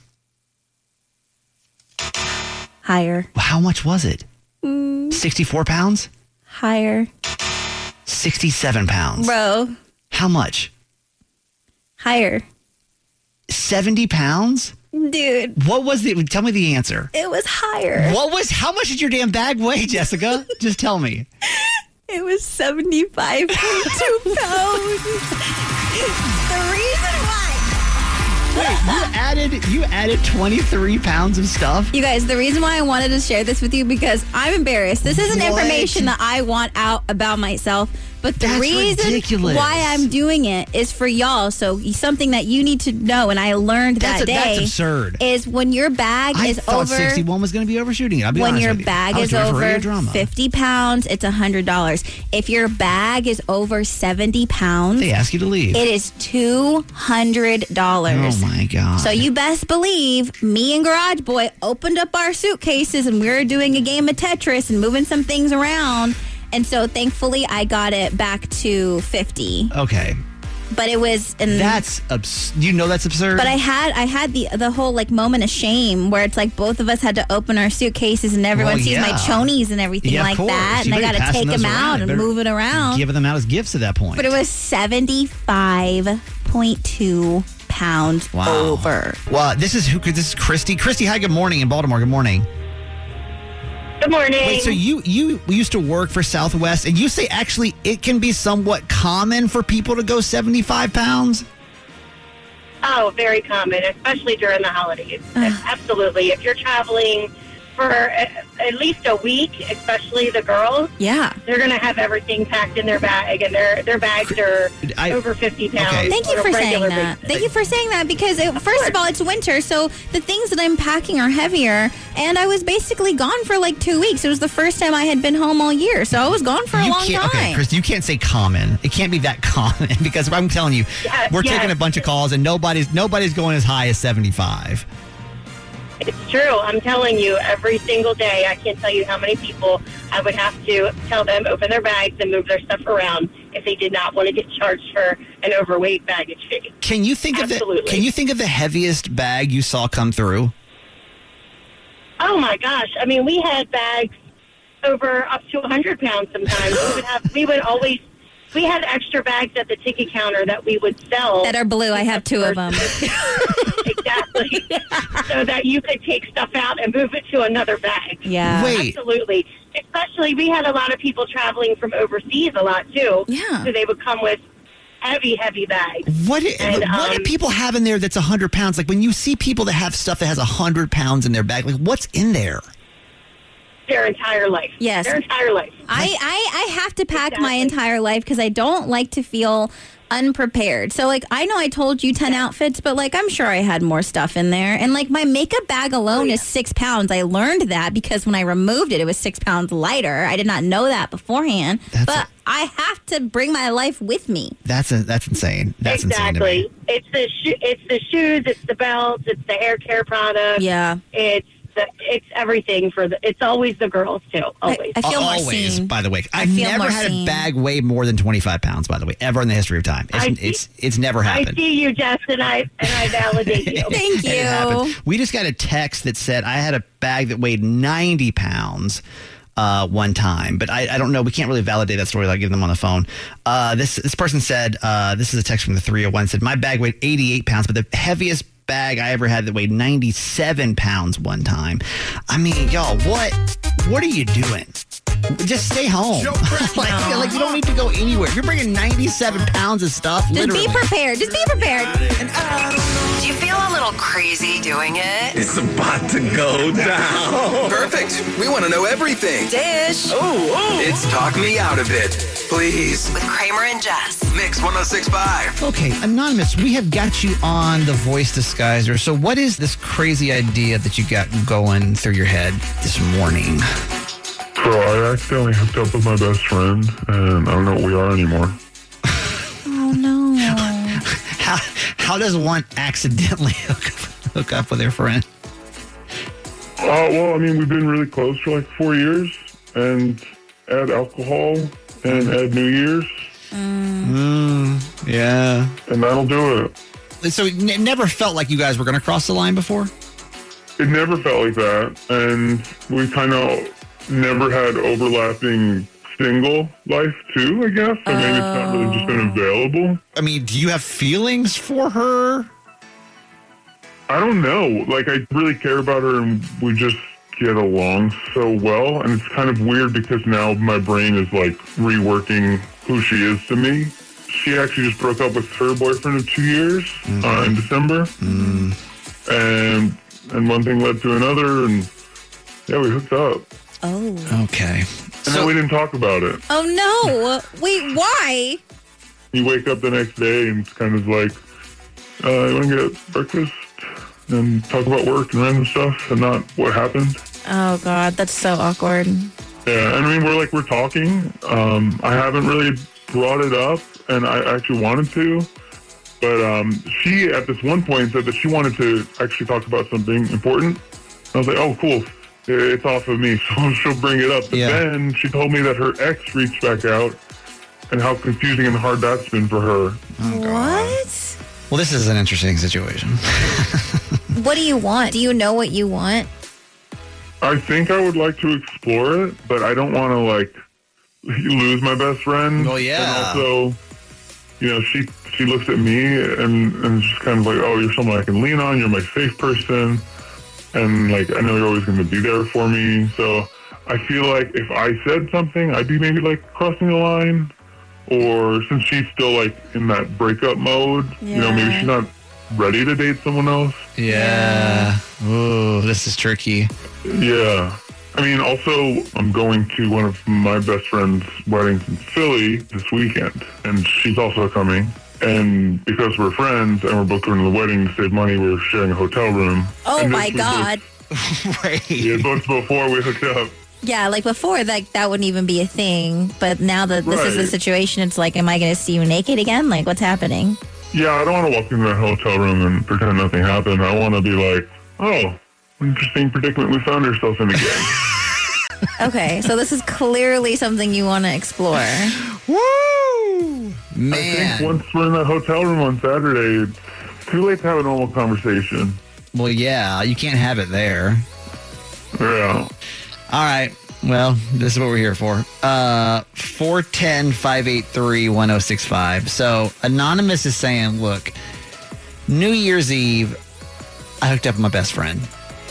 Higher. How much was it? Mm, sixty-four pounds? higher. sixty-seven pounds. Bro, How much? higher. seventy pounds? Dude, What was the, tell me the answer. it was higher. What was, how much did your damn bag weigh, Jessica? Just tell me. It was seventy-five point two pounds. The reason why. Wait, you added, you added twenty-three pounds of stuff? You guys, the reason why I wanted to share this with you because I'm embarrassed. This isn't What? information that I want out about myself, but the That's reason ridiculous. why I'm doing it is for y'all. So something that you need to know, and I learned That's that a- day, that's absurd. is when your bag I is thought over. sixty-one was going to be overshooting it. I'll be When honest your with you. bag I was is doing it for radio over drama. fifty pounds, it's one hundred dollars. If your bag is over seventy pounds, They ask you to leave. it is two hundred dollars. Oh my God. So you best believe me and Garage Boy opened up our suitcases and we were doing a game of Tetris and moving some things around. And so thankfully I got it back to fifty. Okay. But it was and That's abs- you know that's absurd. but I had I had the the whole like moment of shame where it's like both of us had to open our suitcases and everyone Well, sees my yeah. chonies and everything Yeah, of like course. that. You And I better got to pass take those them around. out You and better move it around. Giving them out as gifts at that point. But it was seventy-five point two pounds Wow. over. Well, this is who? This is Christy. Christy, hi. Good morning in Baltimore. Good morning. Good morning. Wait, so you you used to work for Southwest, and you say actually it can be somewhat common for people to go seventy-five pounds? Oh, very common, especially during the holidays. Absolutely. If you're traveling for a- at least a week, especially the girls, Yeah. they're going to have everything packed in their bag, and their their bags are I- over fifty pounds. Okay. Thank you on a for saying regular that. basis. Thank you for saying that because it, first of all, it's winter, so the things that I'm packing are heavier. And I was basically gone for like two weeks. It was the first time I had been home all year, so I was gone for a You long can't, time. okay, Christy, you can't say common. It can't be that common because I'm telling you, Yes, we're yes. taking a bunch of calls and nobody's nobody's going as high as seventy-five. It's true. I'm telling you, every single day, I can't tell you how many people I would have to tell them open their bags and move their stuff around if they did not want to get charged for an overweight baggage fee. Can you think Absolutely. of the Can you think of the heaviest bag you saw come through? Oh my gosh! I mean, we had bags over up to one hundred pounds. Sometimes we would have. We would always. We had extra bags at the ticket counter that we would sell. That are blue. I have two of them. Exactly. So that you could take stuff out and move it to another bag. Yeah. Wait. Absolutely. Especially, we had a lot of people traveling from overseas a lot too. Yeah. So they would come with heavy, heavy bag. What, And, what um, do people have in there that's one hundred pounds? Like when you see people that have stuff that has one hundred pounds in their bag, like what's in there? Their entire life. Yes. Their entire life. I, I, I have to pack my entire life because I don't like to feel unprepared. So, like, I know I told you ten outfits, but, like, I'm sure I had more stuff in there. And, like, my makeup bag alone oh, yeah. is six pounds. I learned that because when I removed it, it was six pounds lighter. I did not know that beforehand. That's but a, I have to bring my life with me. That's a, that's insane. That's exactly. insane to me. It's the sho- it's the shoes, it's the belts, it's the hair care products. Yeah. It's the, it's everything for the. It's always the girls too. Always. I, I feel more always. seen. By the way, I've never had seen. a bag weigh more than twenty-five pounds. By the way, ever in the history of time, it's I it's, it's never happened. I see you, Jess, and I and I validate you. Thank It happened. you. We just got a text that said I had a bag that weighed ninety pounds. Uh, one time, but I, I don't know. We can't really validate that story without getting them on the phone. Uh, this this person said, uh, this is a text from the three oh one, said, my bag weighed eighty-eight pounds, but the heaviest bag I ever had that weighed ninety-seven pounds one time. I mean, y'all, what what are you doing? Just stay home. like, No. like you don't need to go anywhere. If you're bringing ninety-seven pounds of stuff, Just literally. be prepared. Just be prepared. Do you feel a little crazy doing it? It's about to go down. Perfect. We want to know everything. Dish Oh, oh. It's Talk Me Out of It. Please. with Kramer and Jess. Mix one oh six point five. Okay, Anonymous, we have got you on the voice disguiser. So what is this crazy idea that you got going through your head this morning? So I accidentally hooked up with my best friend, and I don't know what we are anymore. Oh, no. How how does one accidentally hook up, hook up with their friend? Uh, well, I mean, we've been really close for like four years, and add alcohol and add New Year's. Mm, yeah. And that'll do it. So it n- never felt like you guys were going to cross the line before? It never felt like that, and we kind of never had overlapping single life too, I guess. So maybe it's not really just been available. I mean, do you have feelings for her? I don't know. Like, I really care about her, and we just get along so well. And it's kind of weird because now my brain is like reworking who she is to me. She actually just broke up with her boyfriend of two years mm-hmm. uh, in December. Mm. And and one thing led to another, and yeah, we hooked up. Oh. Okay. And so, then we didn't talk about it. Oh, no. Wait, why? You wake up the next day and it's kind of like, uh, you want to get breakfast and talk about work and random stuff and not what happened? Oh, God. That's so awkward. Yeah, I mean, we're like, we're talking. Um, I haven't really brought it up, and I actually wanted to. But um, she, at this one point, said that she wanted to actually talk about something important. I was like, oh, cool. It's off of me, so she'll bring it up. But Yeah. then she told me that her ex reached back out and how confusing and hard that's been for her. What? well, this is an interesting situation. What do you want? Do you know what you want? I think I would like to explore it, but I don't want to, like, lose my best friend. Well, yeah. And also, you know, she she looks at me and, and she's kind of like, oh, you're someone I can lean on. You're my safe person. And, like, I know you're always going to be there for me. So I feel like if I said something, I'd be maybe, like, crossing the line. Or since she's still, like, in that breakup mode, Yeah. you know, maybe she's not ready to date someone else. Yeah. Ooh, this is tricky. Yeah. I mean, also, I'm going to one of my best friend's weddings in Philly this weekend, and she's also coming. And because we're friends and we're both going to the wedding to save money, we're sharing a hotel room. Oh, And my this- we God. Wait. booked- Yeah, booked before we hooked up. Yeah, like before, like that wouldn't even be a thing. But now that this is the Right. situation, it's like, am I going to see you naked again? Like, what's happening? Yeah, I don't want to walk into that hotel room and pretend nothing happened. I want to be like, oh, interesting predicament we found ourselves in again. Okay, so this is clearly something you want to explore. Woo! I Man. think once we're in that hotel room on Saturday, it's too late to have a normal conversation. Well, yeah, you can't have it there. Yeah. All right. Well, this is what we're here for. Uh, four one zero, five eight three, one zero six five. So, Anonymous is saying, look, New Year's Eve, I hooked up with my best friend.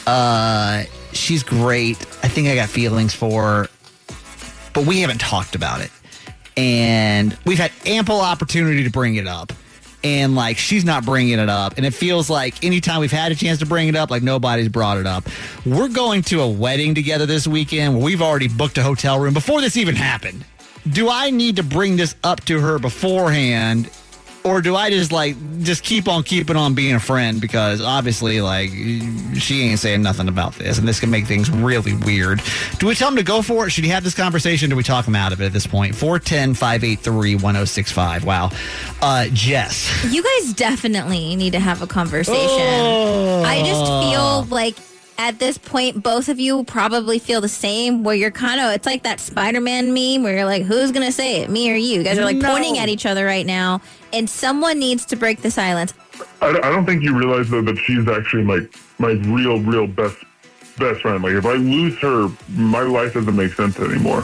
Uh, she's great. I think I got feelings for her, but we haven't talked about it. and we've had ample opportunity to bring it up. And, like, she's not bringing it up. And it feels like anytime we've had a chance to bring it up, like, nobody's brought it up. We're going to a wedding together this weekend where we've already booked a hotel room before this even happened. Do I need to bring this up to her beforehand? Or do I just, like, just keep on keeping on being a friend? Because, obviously, like, she ain't saying nothing about this. And this can make things really weird. Do we tell him to go for it? Should he have this conversation? Or do we talk him out of it at this point? four one zero, five eight three, one zero six five. Wow. Uh, Jess. You guys definitely need to have a conversation. Oh. I just feel like at this point, both of you probably feel the same, where you're kind of, it's like that Spider-Man meme where you're like, who's going to say it, me or you? You guys are like No. pointing at each other right now, and someone needs to break the silence. I, I don't think you realize, though, that she's actually my, my real, real best best friend. Like, if I lose her, my life doesn't make sense anymore.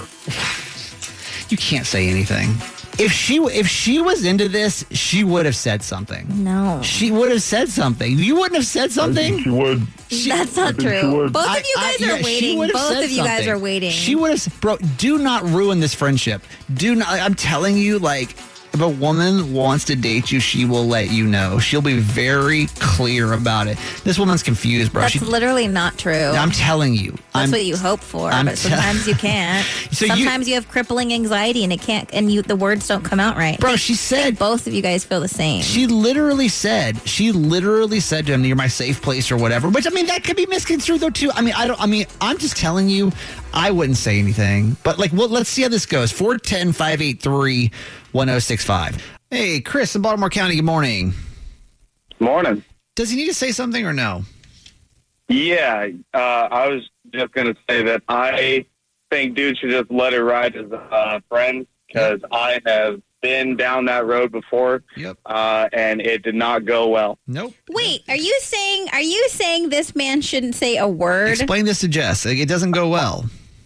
You can't say anything. If she if she was into this, she would have said something. No. She would have said something. You wouldn't have said something? She would. She, That's not true. Both of you guys are waiting. Both of you guys are waiting. She would have, bro, do not ruin this friendship. Do not, I'm telling you, like, if a woman wants to date you, she will let you know. She'll be very clear about it. This woman's confused, bro. That's She, literally not true. I'm telling you. That's I'm, what you hope for, I'm but sometimes te- you can't. So you- sometimes you, have crippling anxiety, and it can't, and you the words don't come out right. Bro, she said both of you guys feel the same. She literally said, she literally said to him, "You're my safe place," or whatever. Which, I mean, that could be misconstrued though too. I mean, I don't. I mean, I'm just telling you, I wouldn't say anything. But like, well, let's see how this goes. four one zero, five eight three, one zero six five. Hey, Chris in Baltimore County. Good morning. Morning. Does he need to say something or no? Yeah, uh, I was just going to say that I think dude should just let it ride as a friend, because I have been down that road before, yep. uh, and it did not go well. Nope. Wait, are you saying are you saying this man shouldn't say a word? Explain this to Jess. Like, it doesn't go well.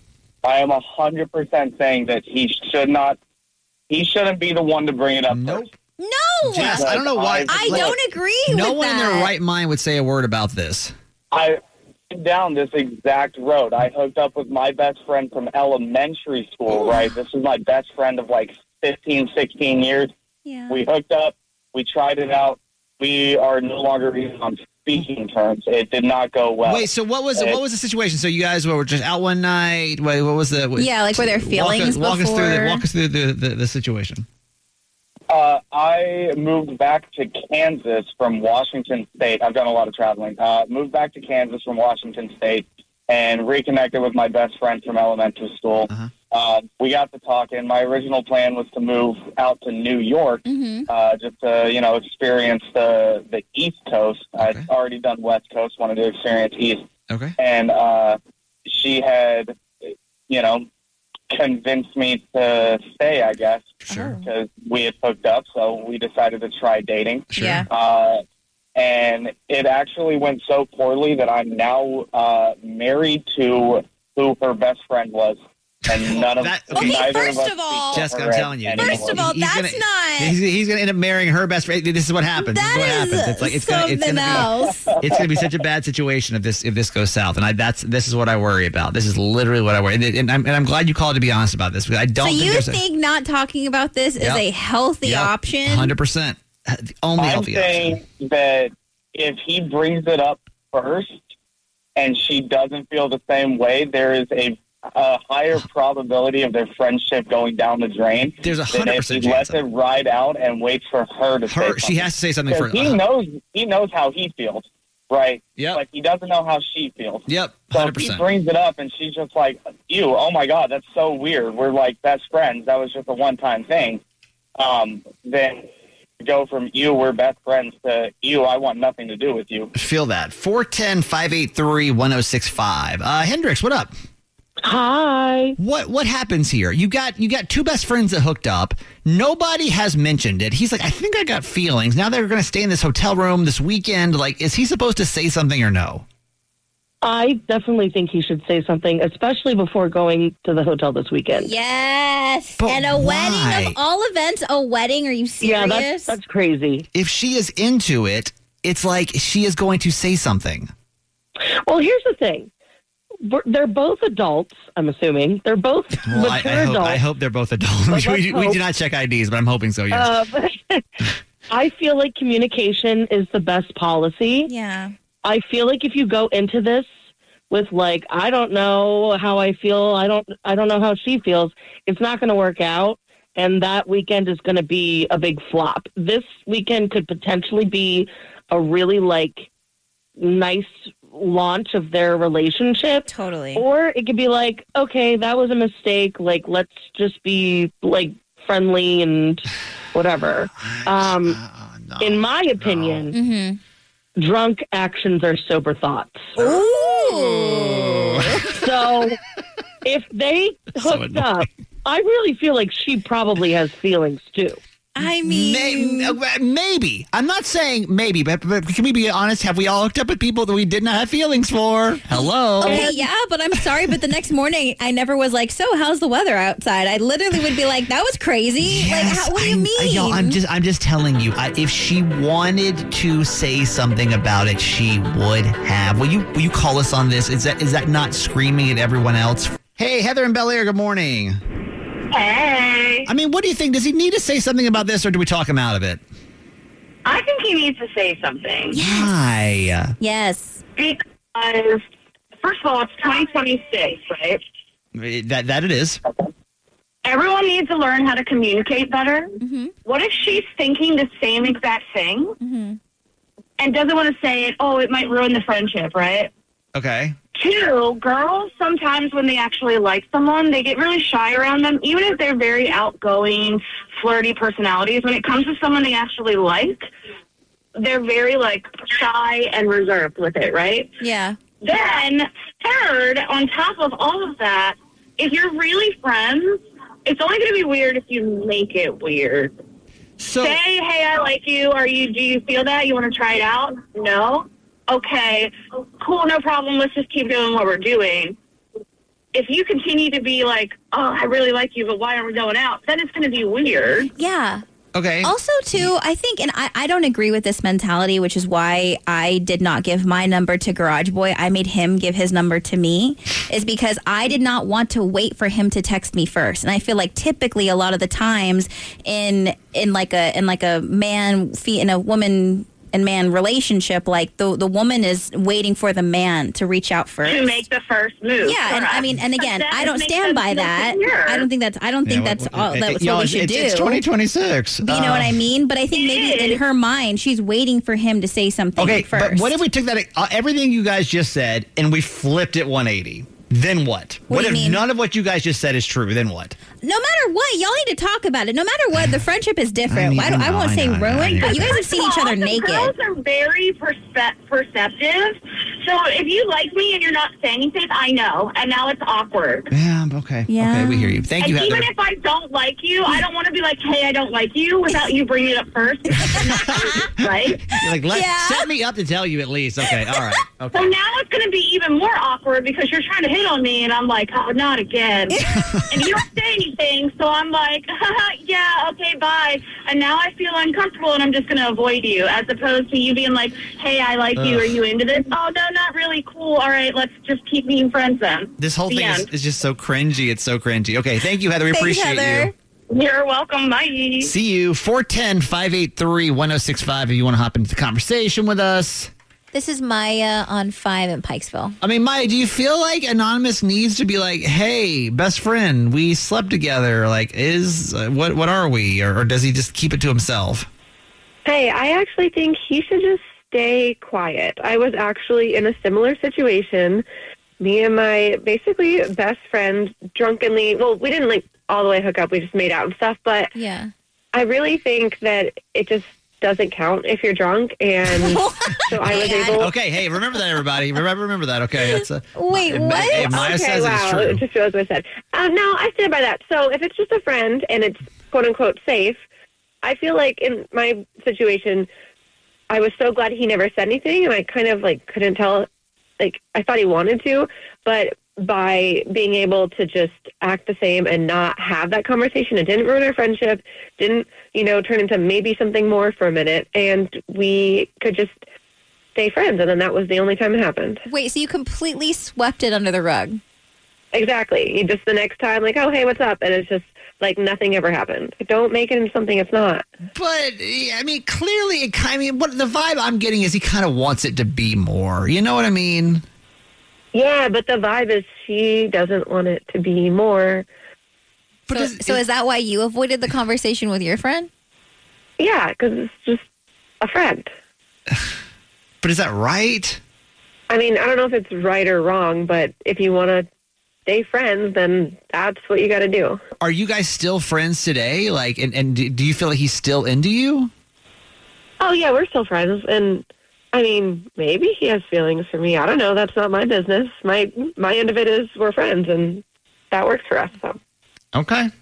I am one hundred percent saying that he should not, he shouldn't be the one to bring it up Nope. first. No. Jess, I don't know why. I like, don't agree No with one that. in their right mind would say a word about this. I went down this exact road. I hooked up with my best friend from elementary school, right? This is my best friend of like fifteen, sixteen years. Yeah. We hooked up. We tried it out. We are no longer even on speaking terms. It did not go well. Wait, so what was It- what was the situation? So you guys were just out one night. Wait, what was the? What, Yeah, like, were there feelings walk, us- walk us through the, before? walk us through the, the, the situation. Uh, I moved back to Kansas from Washington State. I've done a lot of traveling. Uh, moved back to Kansas from Washington State and reconnected with my best friend from elementary school. Uh-huh. Uh, we got to talking. My original plan was to move out to New York, Mm-hmm. uh, just to, you know, experience the, the East Coast. I'd already done West Coast, wanted to experience East. Okay. And uh, she had, you know, convinced me to stay, I guess, sure, because we had hooked up, so we decided to try dating. Sure. Yeah. Uh, and it actually went so poorly that I'm now uh, married to who her best friend was. And none of That- neither okay, of first us of all- speak to Jessica, her I'm telling you. anymore. First of all, He's that's gonna- not. He's, he's going to end up marrying her best friend. This is what happens. That this is what is happens. It's like it's going it's something to else. be it's going to be such a bad situation if this if this goes south. And I that's this is what I worry about. This is literally what I worry. And, and I'm and I'm glad you called to be honest about this, because I don't So think you there's a, think not talking about this is Yep. a healthy Yep. option? one hundred percent. The only I'm healthy option. saying that if he brings it up first and she doesn't feel the same way, there is a, a higher probability of their friendship going down the drain. There's a than hundred if percent he chance lets it ride out and waits for her to say Her, something. she has to say something 'Cause for he knows he knows how he feels, right? Yep. But he doesn't know how she feels. Yep, So one hundred if he percent. brings it up and she's just like, ew, oh my God, that's so weird. We're like best friends. That was just a one-time thing. Um, then go from you, we're best friends, to you, I want nothing to do with you. Feel that. four one zero, five eight three, one zero six five. Uh, Hendrix, what up? Hi. What what happens here? You got you got two best friends that hooked up. Nobody has mentioned it. He's like, I think I got feelings. Now they're going to stay in this hotel room this weekend. Like, is he supposed to say something or no? I definitely think he should say something, especially before going to the hotel this weekend. Yes. But and a why? wedding of all events, a wedding? Are you serious? Yeah, that's, that's crazy. If she is into it, it's like she is going to say something. Well, here's the thing. we're, they're both adults, I'm assuming. They're both Well, I, mature I, hope, adults. I hope they're both adults. Let's we, we hope. do not check I Ds, but I'm hoping so, yes. Uh, I feel like communication is the best policy. Yeah. I feel like if you go into this with like, I don't know how I feel, I don't I don't know how she feels, it's not going to work out. And that weekend is going to be a big flop. This weekend could potentially be a really like nice launch of their relationship. Totally. Or it could be like, okay, that was a mistake. Like, let's just be like friendly and whatever. Um, in my opinion, Mm-hmm. drunk actions are sober thoughts. Ooh. So if they hooked up, I really feel like she probably has feelings too. I mean, May- maybe. I'm not saying maybe, but, but can we be honest? Have we all hooked up with people that we did not have feelings for? Hello. Okay, yeah, but I'm sorry, but the next morning I never was like, so how's the weather outside? I literally would be like, that was crazy. Like, how, what do you I'm- mean? Yo, I'm just, I'm just telling you. I, if she wanted to say something about it, she would have. Will you, will you call us on this? Is that, is that not screaming at everyone else? Hey, Heather and Bel Air. Good morning. Hey. I mean, what do you think? Does he need to say something about this, or do we talk him out of it? I think he needs to say something. Why? Yes. Because, first of all, it's twenty twenty-six, right? That that it is. Everyone needs to learn how to communicate better. Mm-hmm. What if she's thinking the same exact thing Mm-hmm. and doesn't want to say it? Oh, it might ruin the friendship, right? Okay. Two, girls, sometimes when they actually like someone, they get really shy around them, even if they're very outgoing, flirty personalities. When it comes to someone they actually like, they're very, like, shy and reserved with it, right? Yeah. Then, third, on top of all of that, if you're really friends, it's only going to be weird if you make it weird. So, say, hey, I like you. Are you? Do you feel that? You want to try it out? No? Okay, cool, no problem. Let's just keep doing what we're doing. If you continue to be like, oh, I really like you, but why aren't we going out? Then it's going to be weird. Yeah. Okay. Also, too, I think, and I, I don't agree with this mentality, which is why I did not give my number to Garage Boy. I made him give his number to me, is because I did not want to wait for him to text me first. And I feel like typically a lot of the times in in like a in like a man in a woman and man relationship, like the the woman is waiting for the man to reach out first To make the first move. Yeah, and I mean, and again, That I don't makes stand sense by to that. hear. I don't think that's. I don't think Yeah, that's what- all. it- That's it- yo, what we it's- should it's, do. It's twenty twenty-six. But you know what I mean? But I think maybe is. in her mind, she's waiting for him to say something Okay, first. but what if we took that uh, everything you guys just said and we flipped it one eighty? Then what? What do if you mean? none of what you guys just said is true? Then what? No matter what, y'all need to talk about it. No matter what, the friendship is different. I mean, I, don't, I I know, won't I say know, I know, I ruined, know. but you guys have seen each other Well, naked. Girls are very perspe- perceptive. So if you like me and you're not saying anything, I know. And now it's awkward. Yeah, okay. Yeah. Okay, we hear you. Thank and you, even Heather. if I don't like you, I don't want to be like, hey, I don't like you without you bringing it up first. Right? You're like, let, Yeah. set me up to tell you at least. Okay, all right. So Okay. now it's going to be even more awkward because you're trying to hit on me, and I'm like, oh, not again. And you don't say anything, so I'm like, yeah, okay, bye. And now I feel uncomfortable, and I'm just going to avoid you, as opposed to you being like, hey, I like you. Ugh. Are you into this? Oh, no, not really. Cool. All right, let's just keep being friends then. This whole The thing is, end. is just so cringy. It's so cringy. Okay, thank you, Heather. We Thanks, appreciate Heather. you. You're welcome. Bye. See you. four one zero, five eight three, one zero six five if you want to hop into the conversation with us. This is Maya on five in Pikesville. I mean, Maya, do you feel like Anonymous needs to be like, hey, best friend, we slept together? Like, is, uh, what what are we? Or, or does he just keep it to himself? Hey, I actually think he should just stay quiet. I was actually in a similar situation. Me and my basically best friend drunkenly, well, we didn't like all the way hook up. We just made out and stuff. But Yeah. I really think that it just doesn't count if you're drunk. And so I was able. Okay, hey, remember that, everybody. Remember, remember that. Okay, that's a. Wait, if, what? If Maya okay, says wow. it's true. It just feels what I said. Um, no, I stand by that. So if it's just a friend and it's quote unquote safe, I feel like in my situation, I was so glad he never said anything, and I kind of like couldn't tell. Like I thought he wanted to, but by being able to just act the same and not have that conversation, it didn't ruin our friendship. Didn't you know turn into maybe something more for a minute, and we could just stay friends. And then that was the only time it happened. Wait, so you completely swept it under the rug? Exactly. You just the next time, like, oh, hey, what's up? And it's just like nothing ever happened. Don't make it into something it's not. But, I mean, clearly, it kind of, I mean, what the vibe I'm getting is he kind of wants it to be more. You know what I mean? Yeah, but the vibe is she doesn't want it to be more. But so, is, so is that why you avoided the conversation with your friend? Yeah, because it's just a friend. But is that right? I mean, I don't know if it's right or wrong, but if you want to stay friends, then that's what you got to do. Are you guys still friends today? Like, and, and do you feel like he's still into you? Oh, yeah, we're still friends. And, I mean, maybe he has feelings for me. I don't know. That's not my business. My my end of it is we're friends, and that works for us. So. Okay.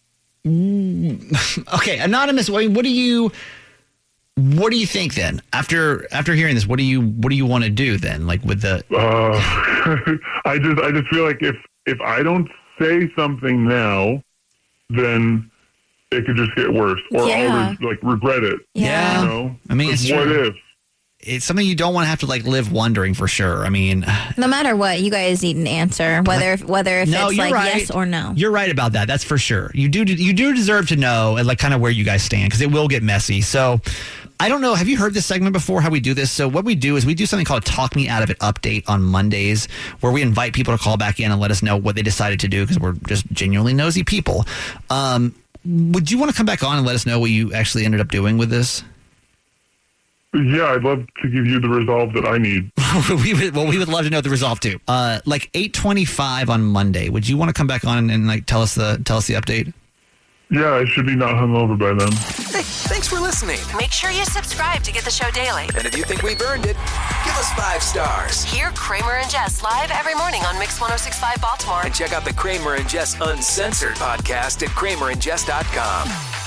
Mm. Okay, Anonymous, what do you... What do you think then? After after hearing this, what do you what do you want to do then? Like with the uh, I just I just feel like if if I don't say something now, then it could just get worse, or yeah. I'll re- like regret it. Yeah, you know? I mean, it's what true. if? It's something you don't want to have to like live wondering for sure. I mean, no matter what, you guys need an answer, whether whether if no, it's you're like right. yes or no. You're right about that. That's for sure. You do you do deserve to know like kind of where you guys stand because it will get messy. So. I don't know. Have you heard this segment before, how we do this? So what we do is we do something called Talk Me Out of It Update on Mondays, where we invite people to call back in and let us know what they decided to do because we're just genuinely nosy people. Um, would you want to come back on and let us know what you actually ended up doing with this? Yeah, I'd love to give you the resolve that I need. we would, well, we would love to know the resolve too. Uh, like eight twenty-five on Monday. Would you want to come back on and, and like tell us the tell us the update? Yeah, I should be not hungover by then. Hey, thanks for listening. Make sure you subscribe to get the show daily. And if you think we've earned it, give us five stars. Hear Kramer and Jess live every morning on Mix one oh six point five Baltimore. And check out the Kramer and Jess Uncensored podcast at kramer and jess dot com.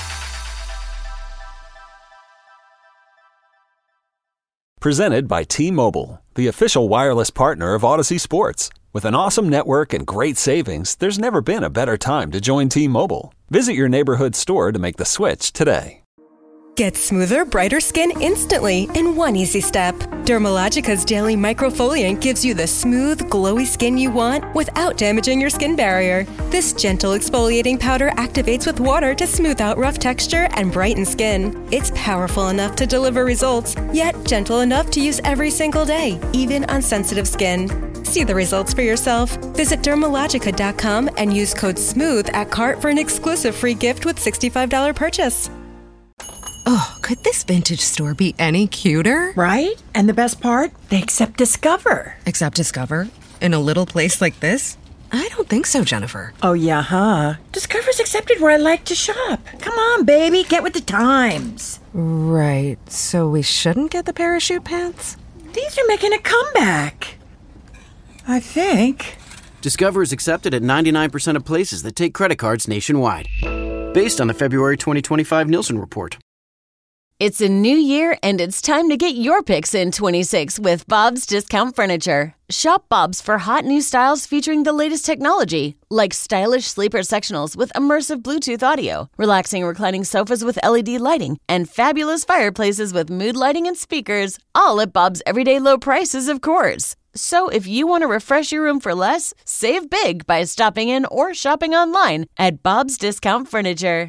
Presented by T-Mobile, the official wireless partner of Odyssey Sports. With an awesome network and great savings, there's never been a better time to join T-Mobile. Visit your neighborhood store to make the switch today. Get smoother, brighter skin instantly in one easy step. Dermalogica's Daily Microfoliant gives you the smooth, glowy skin you want without damaging your skin barrier. This gentle exfoliating powder activates with water to smooth out rough texture and brighten skin. It's powerful enough to deliver results, yet gentle enough to use every single day, even on sensitive skin. See the results for yourself. Visit Dermalogica dot com and use code SMOOTH at cart for an exclusive free gift with sixty-five dollars purchase. Oh, could this vintage store be any cuter? Right? And the best part? They accept Discover. Accept Discover? In a little place like this? I don't think so, Jennifer. Oh, yeah, huh? Discover's accepted where I like to shop. Come on, baby, get with the times. Right. So we shouldn't get the parachute pants? These are making a comeback. I think. Discover is accepted at ninety-nine percent of places that take credit cards nationwide. Based on the February twenty twenty-five Nielsen report. It's a new year, and it's time to get your picks in twenty-six with Bob's Discount Furniture. Shop Bob's for hot new styles featuring the latest technology, like stylish sleeper sectionals with immersive Bluetooth audio, relaxing reclining sofas with L E D lighting, and fabulous fireplaces with mood lighting and speakers, all at Bob's everyday low prices, of course. So if you want to refresh your room for less, save big by stopping in or shopping online at Bob's Discount Furniture.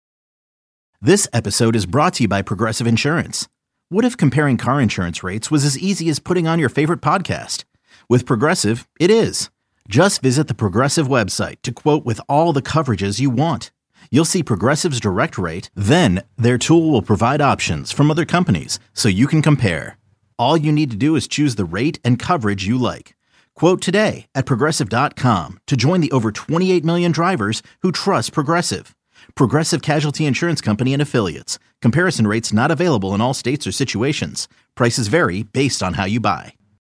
This episode is brought to you by Progressive Insurance. What if comparing car insurance rates was as easy as putting on your favorite podcast? With Progressive, it is. Just visit the Progressive website to quote with all the coverages you want. You'll see Progressive's direct rate, then their tool will provide options from other companies so you can compare. All you need to do is choose the rate and coverage you like. Quote today at Progressive dot com to join the over twenty-eight million drivers who trust Progressive. Progressive Casualty Insurance Company and Affiliates. Comparison rates not available in all states or situations. Prices vary based on how you buy.